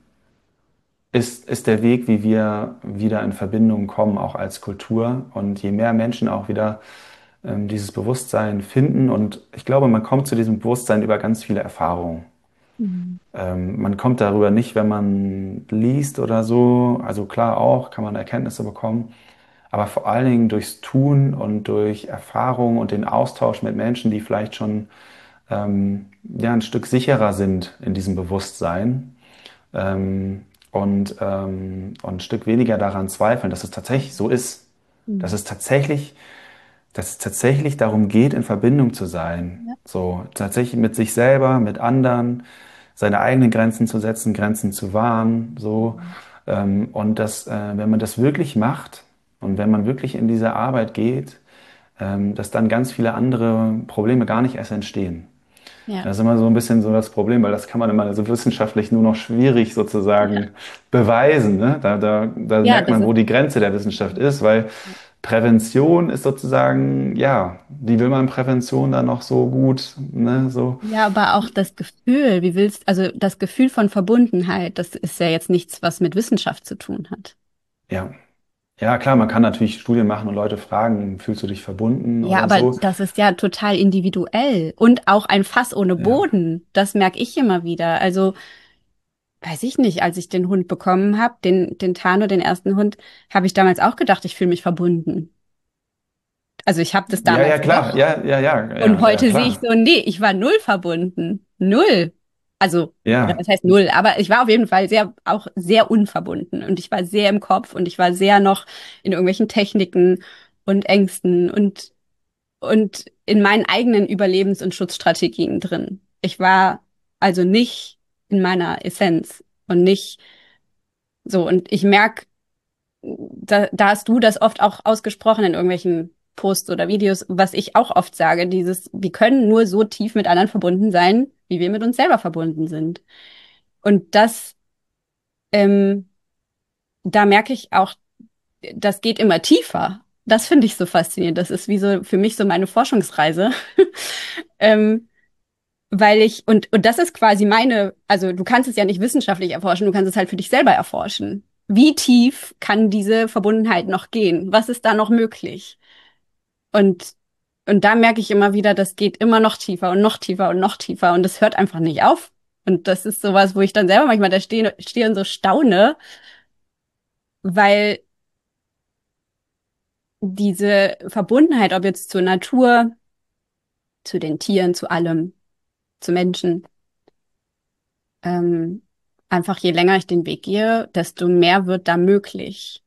ist, ist der Weg, wie wir wieder in Verbindung kommen, auch als Kultur. Und je mehr Menschen auch wieder ähm, dieses Bewusstsein finden, und ich glaube, man kommt zu diesem Bewusstsein über ganz viele Erfahrungen. Mhm. Ähm, man kommt darüber nicht, wenn man liest oder so. Also klar auch, kann man Erkenntnisse bekommen. Aber vor allen Dingen durchs Tun und durch Erfahrung und den Austausch mit Menschen, die vielleicht schon ähm, ja, ein Stück sicherer sind in diesem Bewusstsein. Ähm, und, ähm, und ein Stück weniger daran zweifeln, dass es tatsächlich so ist. Dass Mhm. es tatsächlich, dass es tatsächlich darum geht, in Verbindung zu sein. Ja. So, tatsächlich mit sich selber, mit anderen, seine eigenen Grenzen zu setzen, Grenzen zu wahren, so. Mhm. Ähm, und dass, äh, wenn man das wirklich macht und wenn man wirklich in diese Arbeit geht, ähm, dass dann ganz viele andere Probleme gar nicht erst entstehen. Ja. Das ist immer so ein bisschen so das Problem, weil das kann man immer so wissenschaftlich nur noch schwierig Ja. sozusagen beweisen. Ne? Da, da, da Ja, merkt das man, wo ist. die Grenze der Wissenschaft ist, weil Prävention ist sozusagen, ja, wie will man Prävention dann noch so gut, ne, so, Ja, aber auch das Gefühl, wie willst, also das Gefühl von Verbundenheit, das ist ja jetzt nichts, was mit Wissenschaft zu tun hat. ja. Ja, klar, man kann natürlich Studien machen und Leute fragen, fühlst du dich verbunden Ja, oder aber so? das ist ja total individuell und auch ein Fass ohne Ja. Boden. Das merke ich immer wieder. Also, weiß ich nicht, als ich den Hund bekommen habe, den, den Tano, den ersten Hund, habe ich damals auch gedacht, ich fühle mich verbunden. Also ich habe das Ja, ja, damals klar, doch. ja, ja, ja, Und ja, ja, heute sehe ich klar. so, nee, ich war null verbunden. Null. Also, oder Ja, was heißt null? Aber ich war auf jeden Fall sehr, auch sehr unverbunden. Und ich war sehr im Kopf und ich war sehr noch in irgendwelchen Techniken und Ängsten und, und in meinen eigenen Überlebens- und Schutzstrategien drin. Ich war also nicht in meiner Essenz und nicht so. Und ich merke, da, da hast du das oft auch ausgesprochen in irgendwelchen Posts oder Videos, was ich auch oft sage, dieses, wir können nur so tief mit anderen verbunden sein, wie wir mit uns selber verbunden sind. Und das, ähm, da merke ich auch, das geht immer tiefer. Das finde ich so faszinierend. Das ist wie so für mich so meine Forschungsreise. ähm, weil ich, und, und das ist quasi meine, also du kannst es ja nicht wissenschaftlich erforschen, du kannst es halt für dich selber erforschen. Wie tief kann diese Verbundenheit noch gehen? Was ist da noch möglich? Und, und da merke ich immer wieder, das geht immer noch tiefer und noch tiefer und noch tiefer und das hört einfach nicht auf. Und das ist sowas, wo ich dann selber manchmal da stehe, stehe und so staune, weil diese Verbundenheit, ob jetzt zur Natur, zu den Tieren, zu allem, zu Menschen, ähm, einfach je länger ich den Weg gehe, desto mehr wird da möglich.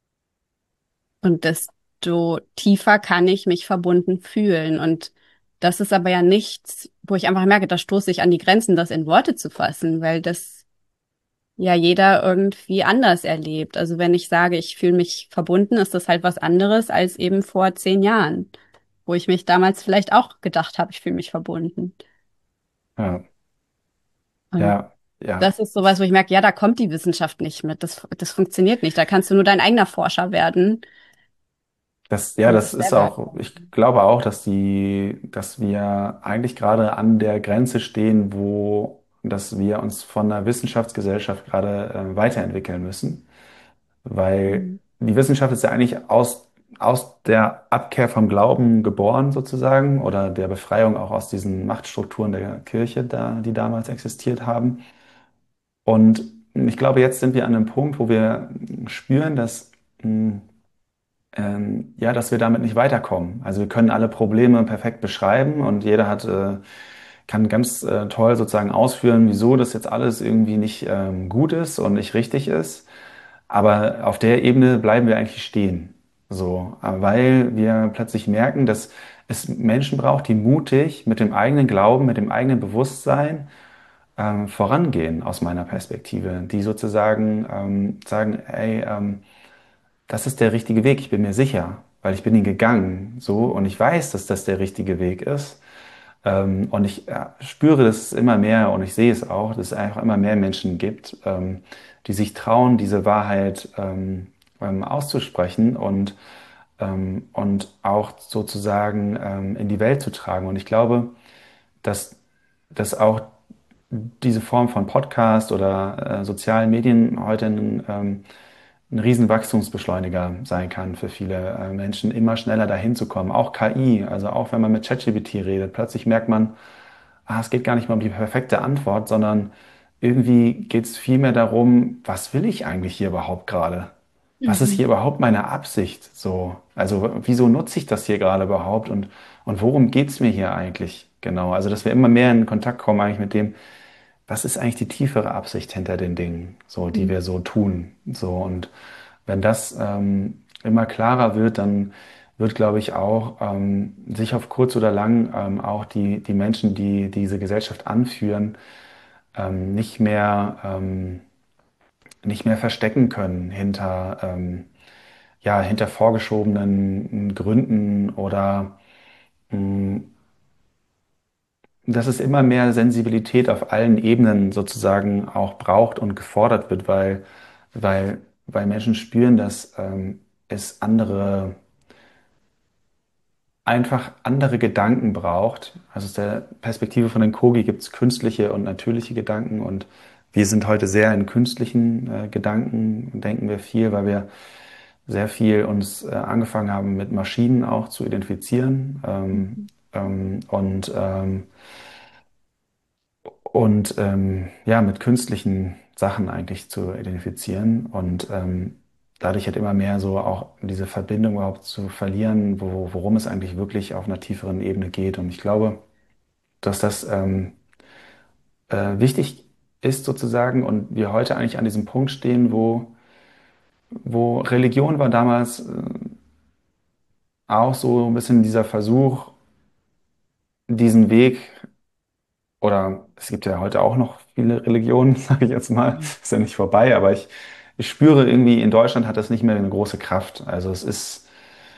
Und desto tiefer kann ich mich verbunden fühlen. Und das ist aber ja nichts, wo ich einfach merke, da stoße ich an die Grenzen, das in Worte zu fassen, weil das ja jeder irgendwie anders erlebt. Also wenn ich sage, ich fühle mich verbunden, ist das halt was anderes als eben vor zehn Jahren, wo ich mich damals vielleicht auch gedacht habe, ich fühle mich verbunden. ja, Und ja, ja. das ist sowas, wo ich merke, ja, da kommt die Wissenschaft nicht mit. Das, das funktioniert nicht. Da kannst du nur dein eigener Forscher werden Das, ja, und das dich ist selber auch, ich erforschen. glaube auch, dass die, dass wir eigentlich gerade an der Grenze stehen, wo, dass wir uns von der Wissenschaftsgesellschaft gerade äh, weiterentwickeln müssen, weil Mhm. die Wissenschaft ist ja eigentlich aus, aus der Abkehr vom Glauben geboren sozusagen oder der Befreiung auch aus diesen Machtstrukturen der Kirche, da, die damals existiert haben. Und ich glaube, jetzt sind wir an einem Punkt, wo wir spüren, dass mh, ähm, ja, dass wir damit nicht weiterkommen. Also wir können alle Probleme perfekt beschreiben und jeder hat, äh, kann ganz äh, toll sozusagen ausführen, wieso das jetzt alles irgendwie nicht ähm, gut ist und nicht richtig ist. Aber auf der Ebene bleiben wir eigentlich stehen. So, äh, weil wir plötzlich merken, dass es Menschen braucht, die mutig mit dem eigenen Glauben, mit dem eigenen Bewusstsein ähm, vorangehen, aus meiner Perspektive, die sozusagen ähm, sagen, ey, ähm, das ist der richtige Weg, ich bin mir sicher, weil ich bin ihn gegangen, so, und ich weiß, dass das der richtige Weg ist. Ähm, und ich äh, spüre das immer mehr und ich sehe es auch, dass es einfach immer mehr Menschen gibt, ähm, die sich trauen, diese Wahrheit ähm, ähm, auszusprechen und, ähm, und auch sozusagen ähm, in die Welt zu tragen. Und ich glaube, dass, dass auch diese Form von Podcast oder äh, sozialen Medien heute ein, ähm, ein Riesenwachstumsbeschleuniger sein kann für viele äh, Menschen, immer schneller dahin zu kommen. Auch K I, also auch wenn man mit ChatGPT redet, plötzlich merkt man, ah, es geht gar nicht mehr um die perfekte Antwort, sondern irgendwie geht es vielmehr darum, was will ich eigentlich hier überhaupt gerade? Was ist hier Mhm. überhaupt meine Absicht? So, also wieso nutze ich das hier gerade überhaupt und, und worum geht es mir hier eigentlich genau? Also, dass wir immer mehr in Kontakt kommen eigentlich mit dem, was ist eigentlich die tiefere Absicht hinter den Dingen, so, die Mhm. wir so tun, so. Und wenn das ähm, immer klarer wird, dann wird, glaube ich, auch ähm, sich auf kurz oder lang ähm, auch die, die Menschen, die diese Gesellschaft anführen, ähm, nicht mehr, ähm, nicht mehr verstecken können hinter, ähm, ja, hinter vorgeschobenen Gründen oder mh, dass es immer mehr Sensibilität auf allen Ebenen sozusagen auch braucht und gefordert wird, weil, weil, weil Menschen spüren, dass ähm, es andere, einfach andere Gedanken braucht. Also aus der Perspektive von den Kogi gibt es künstliche und natürliche Gedanken und wir sind heute sehr in künstlichen äh, Gedanken, denken wir viel, weil wir sehr viel uns äh, angefangen haben, mit Maschinen auch zu identifizieren ähm, Mhm. ähm, und ähm, und ähm, ja, mit künstlichen Sachen eigentlich zu identifizieren und ähm, dadurch halt immer mehr so auch diese Verbindung überhaupt zu verlieren, wo, worum es eigentlich wirklich auf einer tieferen Ebene geht. Und ich glaube, dass das ähm, äh, wichtig ist sozusagen und wir heute eigentlich an diesem Punkt stehen, wo, wo Religion war damals äh, auch so ein bisschen dieser Versuch, diesen Weg. Oder es gibt ja heute auch noch viele Religionen, sage ich jetzt mal. Mhm. Ist ja nicht vorbei, aber ich, ich spüre irgendwie, in Deutschland hat das nicht mehr eine große Kraft. Also es ist,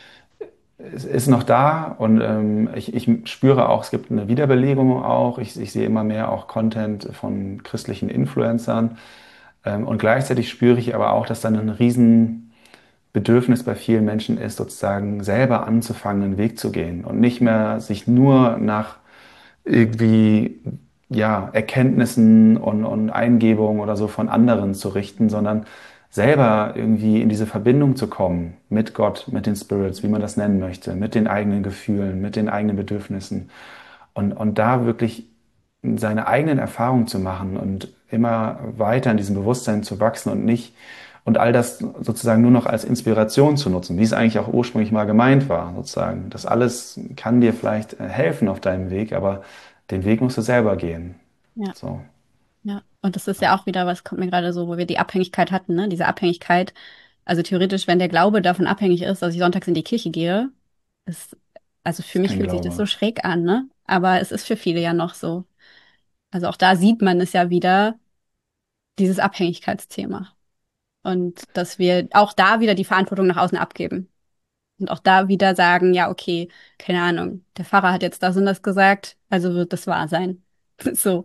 es ist noch da und ähm, ich, ich spüre auch, es gibt eine Wiederbelebung auch. Ich, ich sehe immer mehr auch Content von christlichen Influencern. Ähm, und gleichzeitig spüre ich aber auch, dass dann ein riesen Bedürfnis bei vielen Menschen ist, sozusagen selber anzufangen, einen Weg zu gehen und nicht mehr sich nur nach irgendwie ja, Erkenntnissen und, und Eingebungen oder so von anderen zu richten, sondern selber irgendwie in diese Verbindung zu kommen mit Gott, mit den Spirits, wie man das nennen möchte, mit den eigenen Gefühlen, mit den eigenen Bedürfnissen und, und da wirklich seine eigenen Erfahrungen zu machen und immer weiter in diesem Bewusstsein zu wachsen und nicht und all das sozusagen nur noch als Inspiration zu nutzen, wie es eigentlich auch ursprünglich mal gemeint war, sozusagen. Das alles kann dir vielleicht helfen auf deinem Weg, aber den Weg musst du selber gehen. Ja, So. ja. Und das ist ja auch wieder, was kommt mir gerade so, wo wir die Abhängigkeit hatten, ne? Diese Abhängigkeit. Also theoretisch, wenn der Glaube davon abhängig ist, dass ich sonntags in die Kirche gehe, ist, also Das für ist mich kein fühlt sich das Glaube. so schräg an, ne? Aber es ist für viele ja noch so. Also auch da sieht man es ja wieder, dieses Abhängigkeitsthema. Und dass wir auch da wieder die Verantwortung nach außen abgeben. Und auch da wieder sagen, ja, okay, keine Ahnung, der Pfarrer hat jetzt das und das gesagt, also wird das wahr sein. So,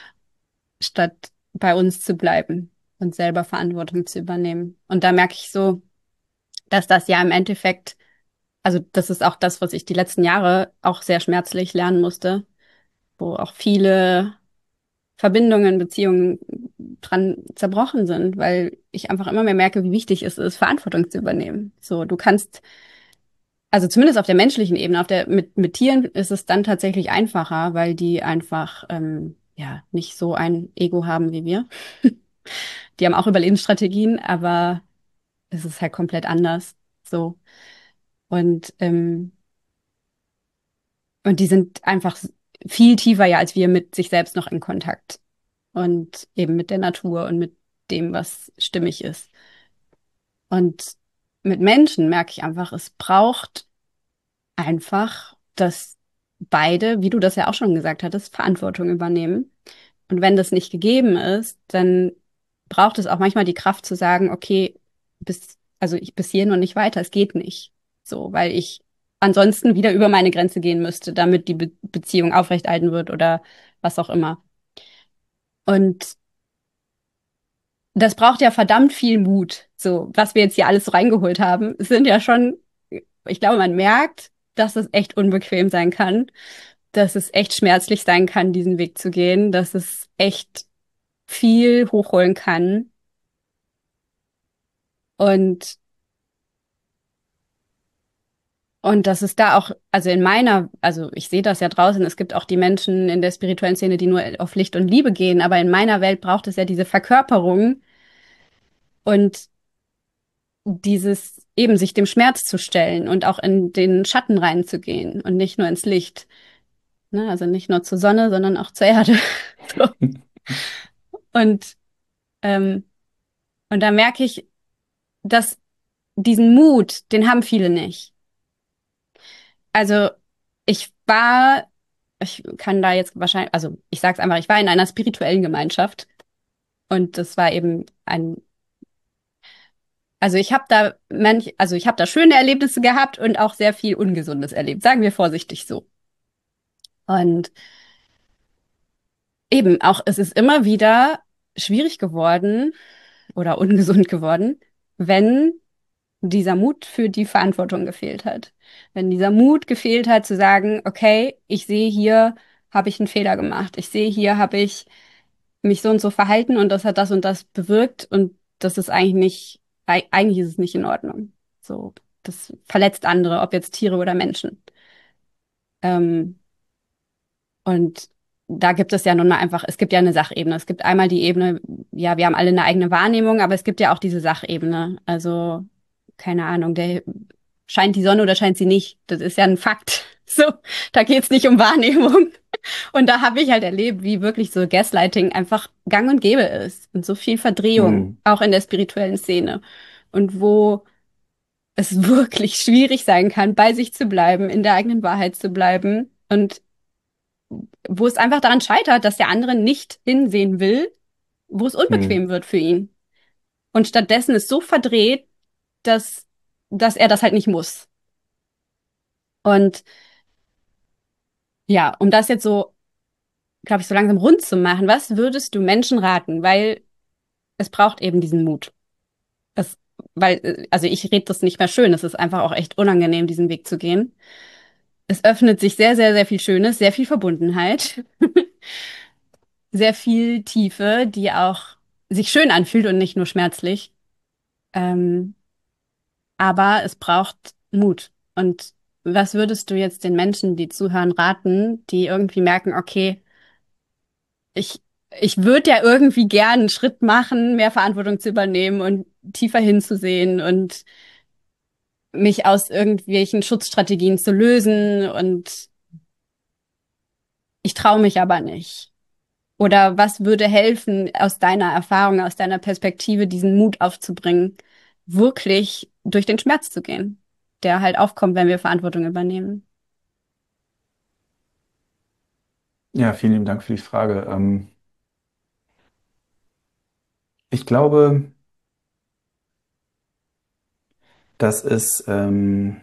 statt bei uns zu bleiben und selber Verantwortung zu übernehmen. Und da merke ich so, dass das ja im Endeffekt, also das ist auch das, was ich die letzten Jahre auch sehr schmerzlich lernen musste, wo auch viele Verbindungen, Beziehungen dran zerbrochen sind, weil ich einfach immer mehr merke, wie wichtig es ist, Verantwortung zu übernehmen. So, du kannst, also zumindest auf der menschlichen Ebene, auf der mit, mit Tieren ist es dann tatsächlich einfacher, weil die einfach ähm, ja nicht so ein Ego haben wie wir. Die haben auch Überlebensstrategien, aber es ist halt komplett anders. So. Und, ähm, und die sind einfach viel tiefer ja als wir mit sich selbst noch in Kontakt. Und eben mit der Natur und mit dem, was stimmig ist. Und mit Menschen merke ich einfach, es braucht einfach, dass beide, wie du das ja auch schon gesagt hattest, Verantwortung übernehmen. Und wenn das nicht gegeben ist, dann braucht es auch manchmal die Kraft zu sagen, okay, bis, also ich bis hierhin und nicht weiter, es geht nicht. So, weil ich ansonsten wieder über meine Grenze gehen müsste, damit die Be Beziehung aufrechterhalten wird oder was auch immer. Und das braucht ja verdammt viel Mut. So, was wir jetzt hier alles so reingeholt haben, es sind ja schon, ich glaube, man merkt, dass es echt unbequem sein kann, dass es echt schmerzlich sein kann, diesen Weg zu gehen, dass es echt viel hochholen kann. Und, und dass es da auch, also in meiner, also ich sehe das ja draußen, es gibt auch die Menschen in der spirituellen Szene, die nur auf Licht und Liebe gehen, aber in meiner Welt braucht es ja diese Verkörperung und dieses eben sich dem Schmerz zu stellen und auch in den Schatten reinzugehen und nicht nur ins Licht. Ne? Also nicht nur zur Sonne, sondern auch zur Erde. So. Und, ähm, und da merke ich, dass diesen Mut, den haben viele nicht. Also ich war, ich kann da jetzt wahrscheinlich, also ich sage es einfach, ich war in einer spirituellen Gemeinschaft und das war eben ein, also ich habe da manch, also ich habe da schöne Erlebnisse gehabt und auch sehr viel Ungesundes erlebt, sagen wir vorsichtig so. Und eben auch, es ist immer wieder schwierig geworden oder ungesund geworden, wenn dieser Mut für die Verantwortung gefehlt hat. Wenn dieser Mut gefehlt hat zu sagen, okay, ich sehe hier, habe ich einen Fehler gemacht. Ich sehe hier, habe ich mich so und so verhalten und das hat das und das bewirkt und das ist eigentlich nicht, eig- eigentlich ist es nicht in Ordnung. So, das verletzt andere, ob jetzt Tiere oder Menschen. Ähm, Und da gibt es ja nun mal einfach, es gibt ja eine Sachebene. Es gibt einmal die Ebene, ja, wir haben alle eine eigene Wahrnehmung, aber es gibt ja auch diese Sachebene. Also, keine Ahnung, der scheint die Sonne oder scheint sie nicht? Das ist ja ein Fakt. So, da geht's nicht um Wahrnehmung. Und da habe ich halt erlebt, wie wirklich so Gaslighting einfach gang und gäbe ist und so viel Verdrehung, Hm, auch in der spirituellen Szene. Und wo es wirklich schwierig sein kann, bei sich zu bleiben, in der eigenen Wahrheit zu bleiben und wo es einfach daran scheitert, dass der andere nicht hinsehen will, wo es hm. unbequem wird für ihn. Und stattdessen ist so verdreht, dass, dass er das halt nicht muss. Und ja, um das jetzt so, glaube ich, so langsam rund zu machen, was würdest du Menschen raten? Weil es braucht eben diesen Mut. Es, weil, äh, also ich rede das nicht mehr schön, es ist einfach auch echt unangenehm, diesen Weg zu gehen. Es öffnet sich sehr, sehr, sehr viel Schönes, sehr viel Verbundenheit, sehr viel Tiefe, die auch sich schön anfühlt und nicht nur schmerzlich. Ähm, aber es braucht Mut. Und was würdest du jetzt den Menschen, die zuhören, raten, die irgendwie merken, okay, ich, ich würde ja irgendwie gern einen Schritt machen, mehr Verantwortung zu übernehmen und tiefer hinzusehen und mich aus irgendwelchen Schutzstrategien zu lösen und ich traue mich aber nicht. Oder was würde helfen, aus deiner Erfahrung, aus deiner Perspektive, diesen Mut aufzubringen, wirklich durch den Schmerz zu gehen, der halt aufkommt, wenn wir Verantwortung übernehmen? Ja, vielen lieben Dank für die Frage. Ähm, ich glaube, dass es, ähm,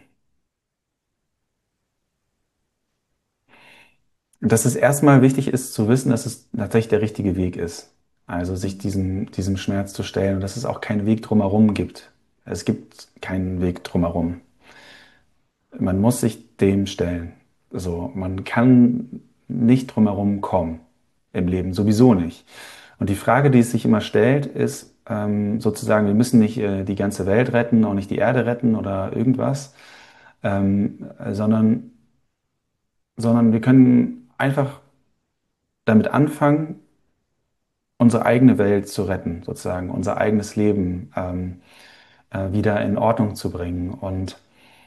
dass es erstmal wichtig ist zu wissen, dass es tatsächlich der richtige Weg ist. Also sich diesem, diesem Schmerz zu stellen und dass es auch keinen Weg drumherum gibt. Es gibt keinen Weg drumherum. Man muss sich dem stellen. So, man kann nicht drumherum kommen im Leben, sowieso nicht. Und die Frage, die es sich immer stellt, ist ähm, sozusagen, wir müssen nicht äh, die ganze Welt retten, auch nicht die Erde retten oder irgendwas, ähm, sondern, sondern wir können einfach damit anfangen, unsere eigene Welt zu retten, sozusagen, unser eigenes Leben ähm, äh, wieder in Ordnung zu bringen. Und,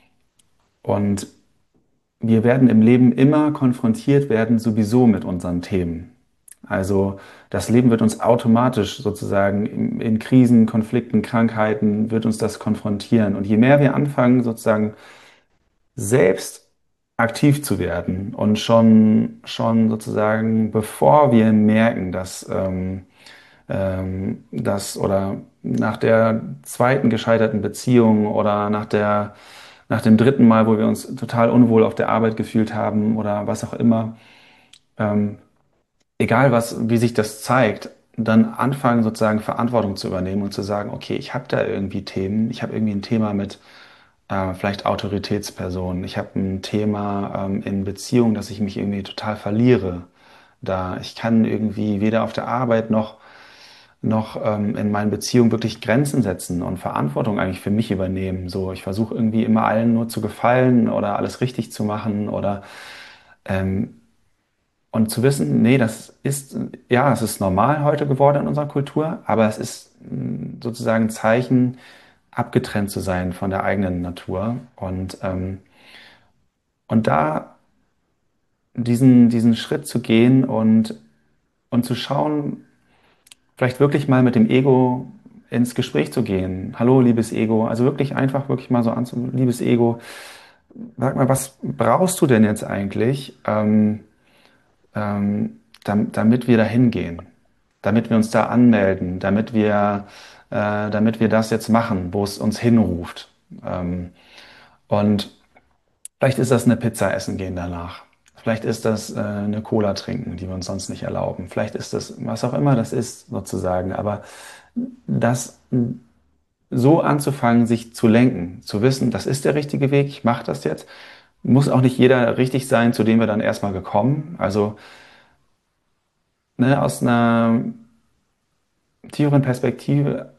und wir werden im Leben immer konfrontiert werden, sowieso mit unseren Themen. Also das Leben wird uns automatisch sozusagen in, in Krisen, Konflikten, Krankheiten, wird uns das konfrontieren. Und je mehr wir anfangen, sozusagen selbst aktiv zu werden und schon, schon sozusagen, bevor wir merken, dass, ähm, ähm, dass oder nach der zweiten gescheiterten Beziehung oder nach der, nach dem dritten Mal, wo wir uns total unwohl auf der Arbeit gefühlt haben oder was auch immer, ähm, egal was, wie sich das zeigt, dann anfangen sozusagen Verantwortung zu übernehmen und zu sagen, okay, ich habe da irgendwie Themen, ich habe irgendwie ein Thema mit äh, vielleicht Autoritätspersonen, ich habe ein Thema ähm, in Beziehung, dass ich mich irgendwie total verliere. Da ich kann irgendwie weder auf der Arbeit noch noch ähm, in meinen Beziehungen wirklich Grenzen setzen und Verantwortung eigentlich für mich übernehmen. So, ich versuche irgendwie immer allen nur zu gefallen oder alles richtig zu machen oder ähm, und zu wissen, nee, das ist, ja, es ist normal heute geworden in unserer Kultur, aber es ist mh, sozusagen ein Zeichen, abgetrennt zu sein von der eigenen Natur und, ähm, und da diesen, diesen Schritt zu gehen und, und zu schauen, vielleicht wirklich mal mit dem Ego ins Gespräch zu gehen. Hallo, liebes Ego. Also wirklich einfach, wirklich mal so anzu, liebes Ego, sag mal, was brauchst du denn jetzt eigentlich, ähm, ähm, dam- damit wir da hingehen? Damit wir uns da anmelden, damit wir, äh, damit wir das jetzt machen, wo es uns hinruft. Ähm, und vielleicht ist das eine Pizza essen gehen danach. Vielleicht ist das äh, eine Cola trinken, die wir uns sonst nicht erlauben. Vielleicht ist das, was auch immer das ist, sozusagen. Aber das so anzufangen, sich zu lenken, zu wissen, das ist der richtige Weg, ich mache das jetzt. Muss auch nicht jeder richtig sein, zu dem wir dann erstmal gekommen. Also ne, aus einer tieferen Perspektive,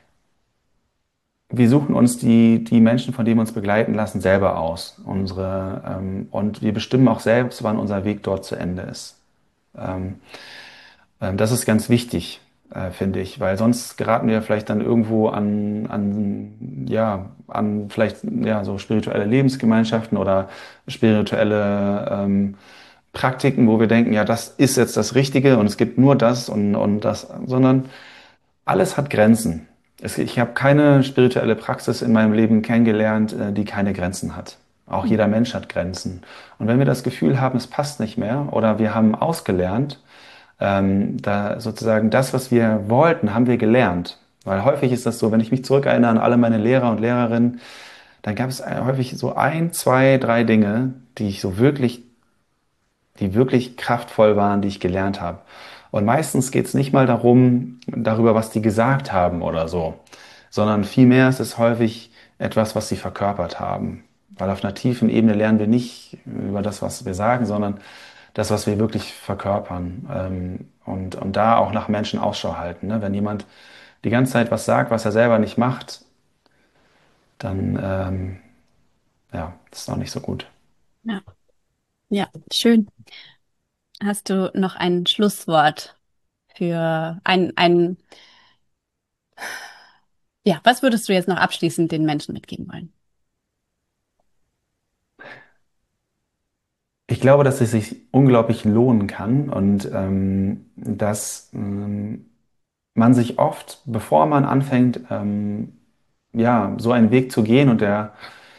wir suchen uns die, die Menschen, von denen wir uns begleiten lassen, selber aus. Unsere, ähm, und wir bestimmen auch selbst, wann unser Weg dort zu Ende ist. Ähm, ähm, das ist ganz wichtig, äh, finde ich, weil sonst geraten wir vielleicht dann irgendwo an, an, ja, an vielleicht, ja, so spirituelle Lebensgemeinschaften oder spirituelle, ähm, Praktiken, wo wir denken, ja, das ist jetzt das Richtige und es gibt nur das und, und das, sondern alles hat Grenzen. Es, ich habe keine spirituelle Praxis in meinem Leben kennengelernt, äh, die keine Grenzen hat. Auch jeder Mensch hat Grenzen. Und wenn wir das Gefühl haben, es passt nicht mehr oder wir haben ausgelernt, ähm, da sozusagen das, was wir wollten, haben wir gelernt. Weil häufig ist das so, wenn ich mich zurückerinnere an alle meine Lehrer und Lehrerinnen, dann gab es häufig so ein, zwei, drei Dinge, die ich so wirklich die wirklich kraftvoll waren, die ich gelernt habe. Und meistens geht es nicht mal darum, darüber, was die gesagt haben oder so, sondern vielmehr ist es häufig etwas, was sie verkörpert haben. Weil auf einer tiefen Ebene lernen wir nicht über das, was wir sagen, sondern das, was wir wirklich verkörpern. Ähm, und, und da auch nach Menschen Ausschau halten. Ne? Wenn jemand die ganze Zeit was sagt, was er selber nicht macht, dann ähm, ja, das ist auch nicht so gut. Ja, ja, schön. Hast du noch ein Schlusswort für ein, ein, ja, was würdest du jetzt noch abschließend den Menschen mitgeben wollen? Ich glaube, dass es sich unglaublich lohnen kann und ähm, dass ähm, man sich oft, bevor man anfängt, ähm, ja, so einen Weg zu gehen und der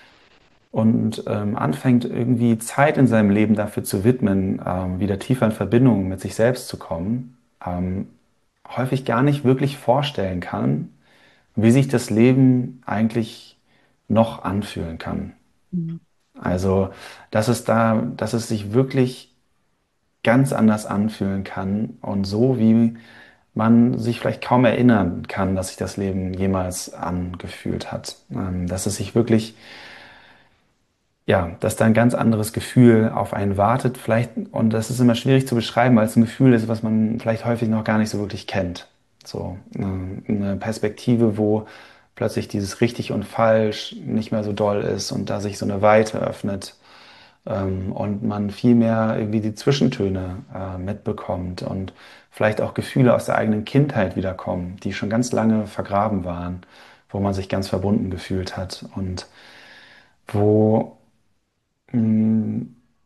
und ähm, anfängt irgendwie Zeit in seinem Leben dafür zu widmen, ähm, wieder tiefer in Verbindung mit sich selbst zu kommen, ähm, häufig gar nicht wirklich vorstellen kann, wie sich das Leben eigentlich noch anfühlen kann. Mhm. Also, dass es da, dass es sich wirklich ganz anders anfühlen kann und so, wie man sich vielleicht kaum erinnern kann, dass sich das Leben jemals angefühlt hat. Ähm, dass es sich wirklich, ja, dass da ein ganz anderes Gefühl auf einen wartet, vielleicht, und das ist immer schwierig zu beschreiben, weil es ein Gefühl ist, was man vielleicht häufig noch gar nicht so wirklich kennt. So, ähm, eine Perspektive, wo plötzlich dieses richtig und falsch nicht mehr so doll ist und da sich so eine Weite öffnet ähm, und man viel mehr irgendwie die Zwischentöne äh, mitbekommt und vielleicht auch Gefühle aus der eigenen Kindheit wiederkommen, die schon ganz lange vergraben waren, wo man sich ganz verbunden gefühlt hat und wo, mh,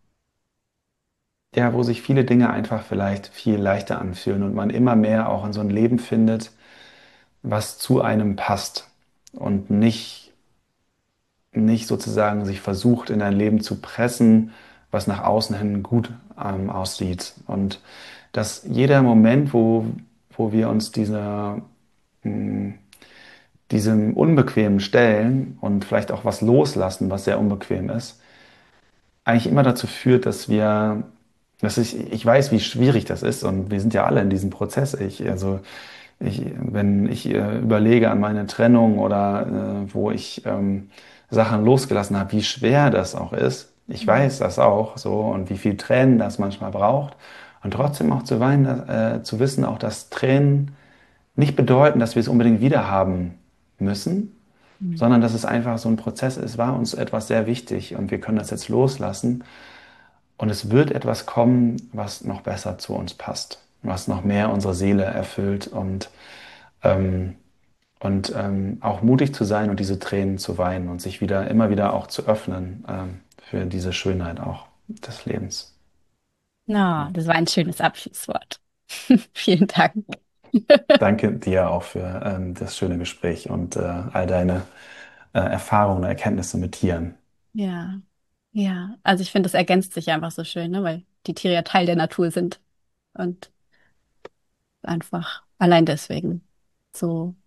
ja, wo sich viele Dinge einfach vielleicht viel leichter anfühlen und man immer mehr auch in so ein Leben findet, was zu einem passt und nicht nicht sozusagen sich versucht, in ein Leben zu pressen, was nach außen hin gut ähm, aussieht. Und dass jeder Moment, wo, wo wir uns dieser, mh, diesem Unbequemen stellen und vielleicht auch was loslassen, was sehr unbequem ist, eigentlich immer dazu führt, dass wir, dass ich, ich weiß, wie schwierig das ist und wir sind ja alle in diesem Prozess. Ich, also ich, wenn ich äh, überlege an meine Trennung oder äh, wo ich ähm, Sachen losgelassen habe, wie schwer das auch ist. Ich weiß das auch so und wie viel Tränen das manchmal braucht. Und trotzdem auch zu weinen, äh, zu wissen, auch dass Tränen nicht bedeuten, dass wir es unbedingt wieder haben müssen, Mhm. sondern dass es einfach so ein Prozess ist, war uns etwas sehr wichtig und wir können das jetzt loslassen und es wird etwas kommen, was noch besser zu uns passt, was noch mehr unsere Seele erfüllt und ähm, und ähm, auch mutig zu sein und diese Tränen zu weinen und sich wieder, immer wieder auch zu öffnen ähm, für diese Schönheit auch des Lebens. Na, Ja. das war ein schönes Abschlusswort. Vielen Dank. Danke dir auch für ähm, das schöne Gespräch und äh, all deine äh, Erfahrungen und Erkenntnisse mit Tieren. Ja, ja. Also ich finde, das ergänzt sich einfach so schön, ne? Weil die Tiere ja Teil der Natur sind und einfach allein deswegen so,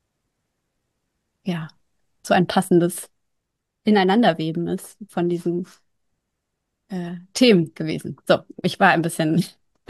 ja, so ein passendes Ineinanderweben ist von diesen äh, Themen gewesen. So, ich war ein bisschen.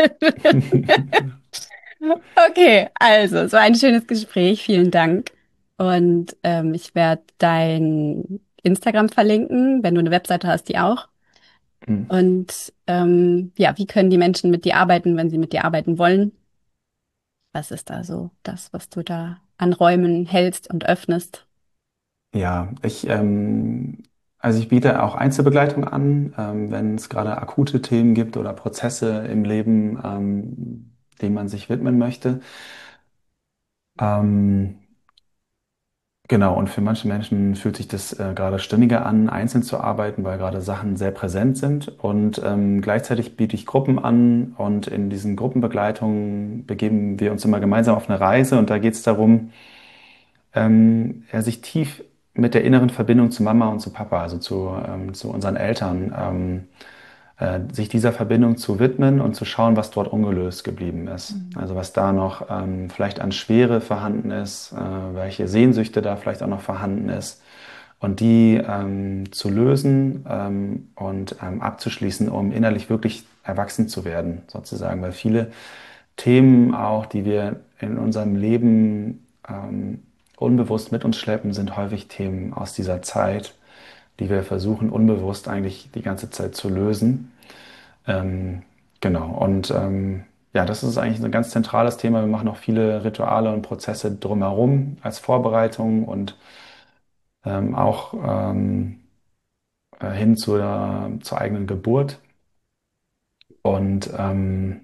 Okay, also, es war ein schönes Gespräch. Vielen Dank. Und ähm, ich werde dein Instagram verlinken, wenn du eine Webseite hast, die auch. Und ähm, ja, wie können die Menschen mit dir arbeiten, wenn sie mit dir arbeiten wollen? Was ist da so das, was du da an Räumen hältst und öffnest? Ja, ich, ähm, also ich biete auch Einzelbegleitung an, ähm, wenn es gerade akute Themen gibt oder Prozesse im Leben, ähm, denen man sich widmen möchte. Ähm, genau, und für manche Menschen fühlt sich das äh, gerade stimmiger an, einzeln zu arbeiten, weil gerade Sachen sehr präsent sind. Und ähm, gleichzeitig biete ich Gruppen an und in diesen Gruppenbegleitungen begeben wir uns immer gemeinsam auf eine Reise und da geht es darum, ähm, ja, sich tief mit der inneren Verbindung zu Mama und zu Papa, also zu, ähm, zu unseren Eltern, ähm, äh, sich dieser Verbindung zu widmen und zu schauen, was dort ungelöst geblieben ist. Mhm. Also was da noch ähm, vielleicht an Schwere vorhanden ist, äh, welche Sehnsüchte da vielleicht auch noch vorhanden ist. Und die ähm, zu lösen ähm, und ähm, abzuschließen, um innerlich wirklich erwachsen zu werden, sozusagen. Weil viele Themen auch, die wir in unserem Leben ähm, unbewusst mit uns schleppen, sind häufig Themen aus dieser Zeit, die wir versuchen unbewusst eigentlich die ganze Zeit zu lösen. Ähm, genau. Und ähm, ja, das ist eigentlich ein ganz zentrales Thema. Wir machen auch viele Rituale und Prozesse drumherum als Vorbereitung und ähm, auch ähm, äh, hin zur, zur eigenen Geburt. Und ähm,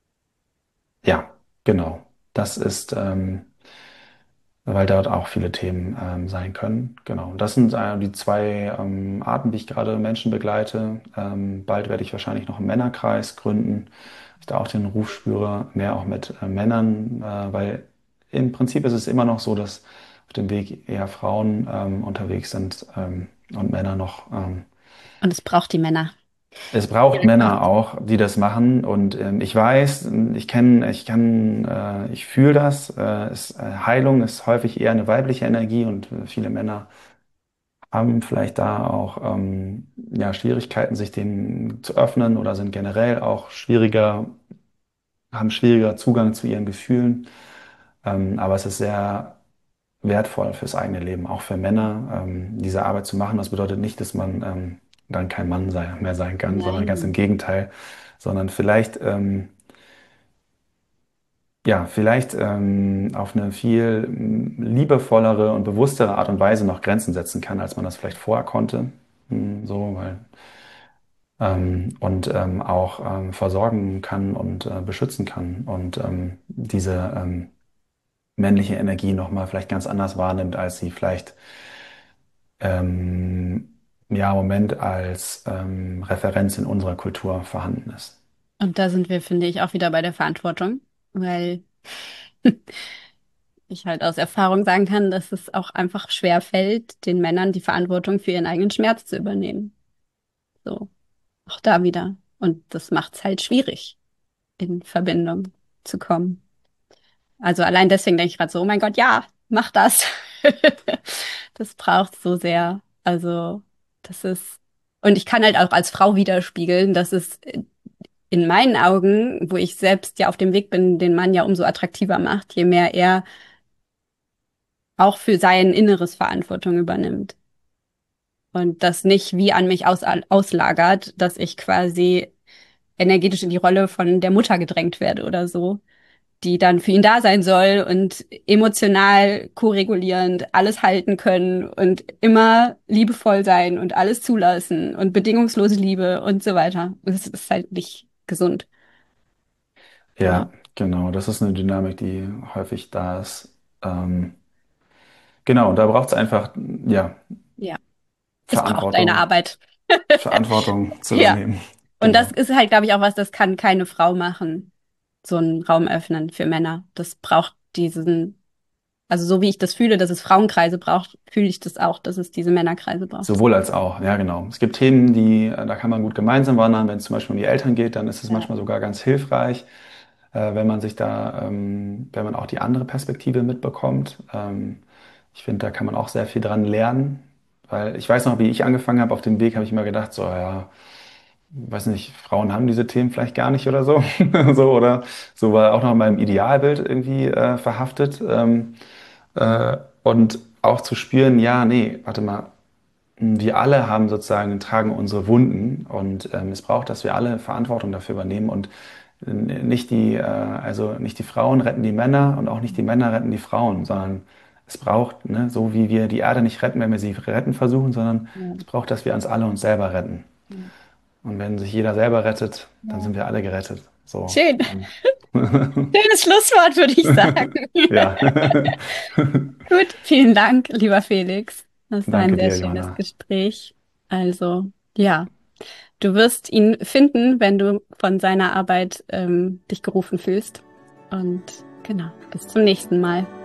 ja, genau. Das ist ähm, weil dort auch viele Themen ähm, sein können. Genau. Und das sind äh, die zwei ähm, Arten, wie ich gerade Menschen begleite. Ähm, bald werde ich wahrscheinlich noch einen Männerkreis gründen. Ich da auch den Ruf spüre, mehr auch mit äh, Männern, äh, weil im Prinzip ist es immer noch so, dass auf dem Weg eher Frauen ähm, unterwegs sind ähm, und Männer noch ähm, Und es braucht die Männer. es braucht Direkt Männer braucht. auch, die das machen. Und ähm, ich weiß, ich kenne, ich kann, äh, ich fühle das. Äh, es, äh, Heilung ist häufig eher eine weibliche Energie und äh, viele Männer haben vielleicht da auch ähm, ja, Schwierigkeiten, sich dem zu öffnen oder sind generell auch schwieriger, haben schwieriger Zugang zu ihren Gefühlen. Ähm, aber es ist sehr wertvoll fürs eigene Leben, auch für Männer, ähm, diese Arbeit zu machen. Das bedeutet nicht, dass man ähm, dann kein Mann sei, mehr sein kann, sondern ganz im Nein. Gegenteil, sondern vielleicht, ähm, ja, vielleicht ähm, auf eine viel ähm, liebevollere und bewusstere Art und Weise noch Grenzen setzen kann, als man das vielleicht vorher konnte. Hm, So, weil, ähm, und ähm, auch ähm, versorgen kann und äh, beschützen kann und ähm, diese ähm, männliche Energie nochmal vielleicht ganz anders wahrnimmt, als sie vielleicht ähm, ja, im Moment als ähm, Referenz in unserer Kultur vorhanden ist. Und da sind wir, finde ich, auch wieder bei der Verantwortung, weil ich halt aus Erfahrung sagen kann, dass es auch einfach schwer fällt, den Männern die Verantwortung für ihren eigenen Schmerz zu übernehmen. So, auch da wieder. Und das macht es halt schwierig, in Verbindung zu kommen. Also allein deswegen denke ich gerade so, oh mein Gott, ja, mach das. Das braucht so sehr. Also, das ist, und ich kann halt auch als Frau widerspiegeln, dass es in meinen Augen, wo ich selbst ja auf dem Weg bin, den Mann ja umso attraktiver macht, je mehr er auch für sein Inneres Verantwortung übernimmt. Und das nicht wie an mich aus, auslagert, dass ich quasi energetisch in die Rolle von der Mutter gedrängt werde oder so, die dann für ihn da sein soll und emotional koregulierend alles halten können und immer liebevoll sein und alles zulassen und bedingungslose Liebe und so weiter. Das ist halt nicht gesund. Ja, Ja, genau, das ist eine Dynamik, die häufig da ist. Ähm, genau, und da braucht es einfach, ja, ja. Es braucht eine Verantwortung, Arbeit. Verantwortung zu Ja. übernehmen. Und das Genau. ist halt, glaube ich, auch was, das kann keine Frau machen. so einen Raum öffnen für Männer. Das braucht diesen, also so wie ich das fühle, dass es Frauenkreise braucht, fühle ich das auch, dass es diese Männerkreise braucht. Sowohl als auch, ja genau. Es gibt Themen, die, äh, da kann man gut gemeinsam wandern. Wenn es zum Beispiel um die Eltern geht, dann ist es Ja, manchmal sogar ganz hilfreich, äh, wenn man sich da, ähm, wenn man auch die andere Perspektive mitbekommt. Ähm, ich finde, da kann man auch sehr viel dran lernen, weil ich weiß noch, wie ich angefangen habe, auf dem Weg habe ich immer gedacht, so, ja, weiß nicht, Frauen haben diese Themen vielleicht gar nicht oder so, so oder so war auch noch in meinem Idealbild irgendwie äh, verhaftet. Ähm, äh, und auch zu spüren, ja, nee, warte mal, wir alle haben sozusagen, tragen unsere Wunden und ähm, es braucht, dass wir alle Verantwortung dafür übernehmen und äh, nicht die, äh, also nicht die Frauen retten die Männer und auch nicht die Männer retten die Frauen, sondern es braucht, ne, so wie wir die Erde nicht retten, wenn wir sie retten versuchen, sondern ja, es braucht, dass wir uns alle uns selber retten. ja. Und wenn sich jeder selber rettet, dann Ja. sind wir alle gerettet. So. Schön. Und Schönes Schlusswort, würde ich sagen. ja. Gut, vielen Dank, lieber Felix. Das war ein Danke sehr dir, schönes Johanna. Gespräch. Also, ja, du wirst ihn finden, wenn du von seiner Arbeit ähm, dich gerufen fühlst. Und genau, bis zum nächsten Mal.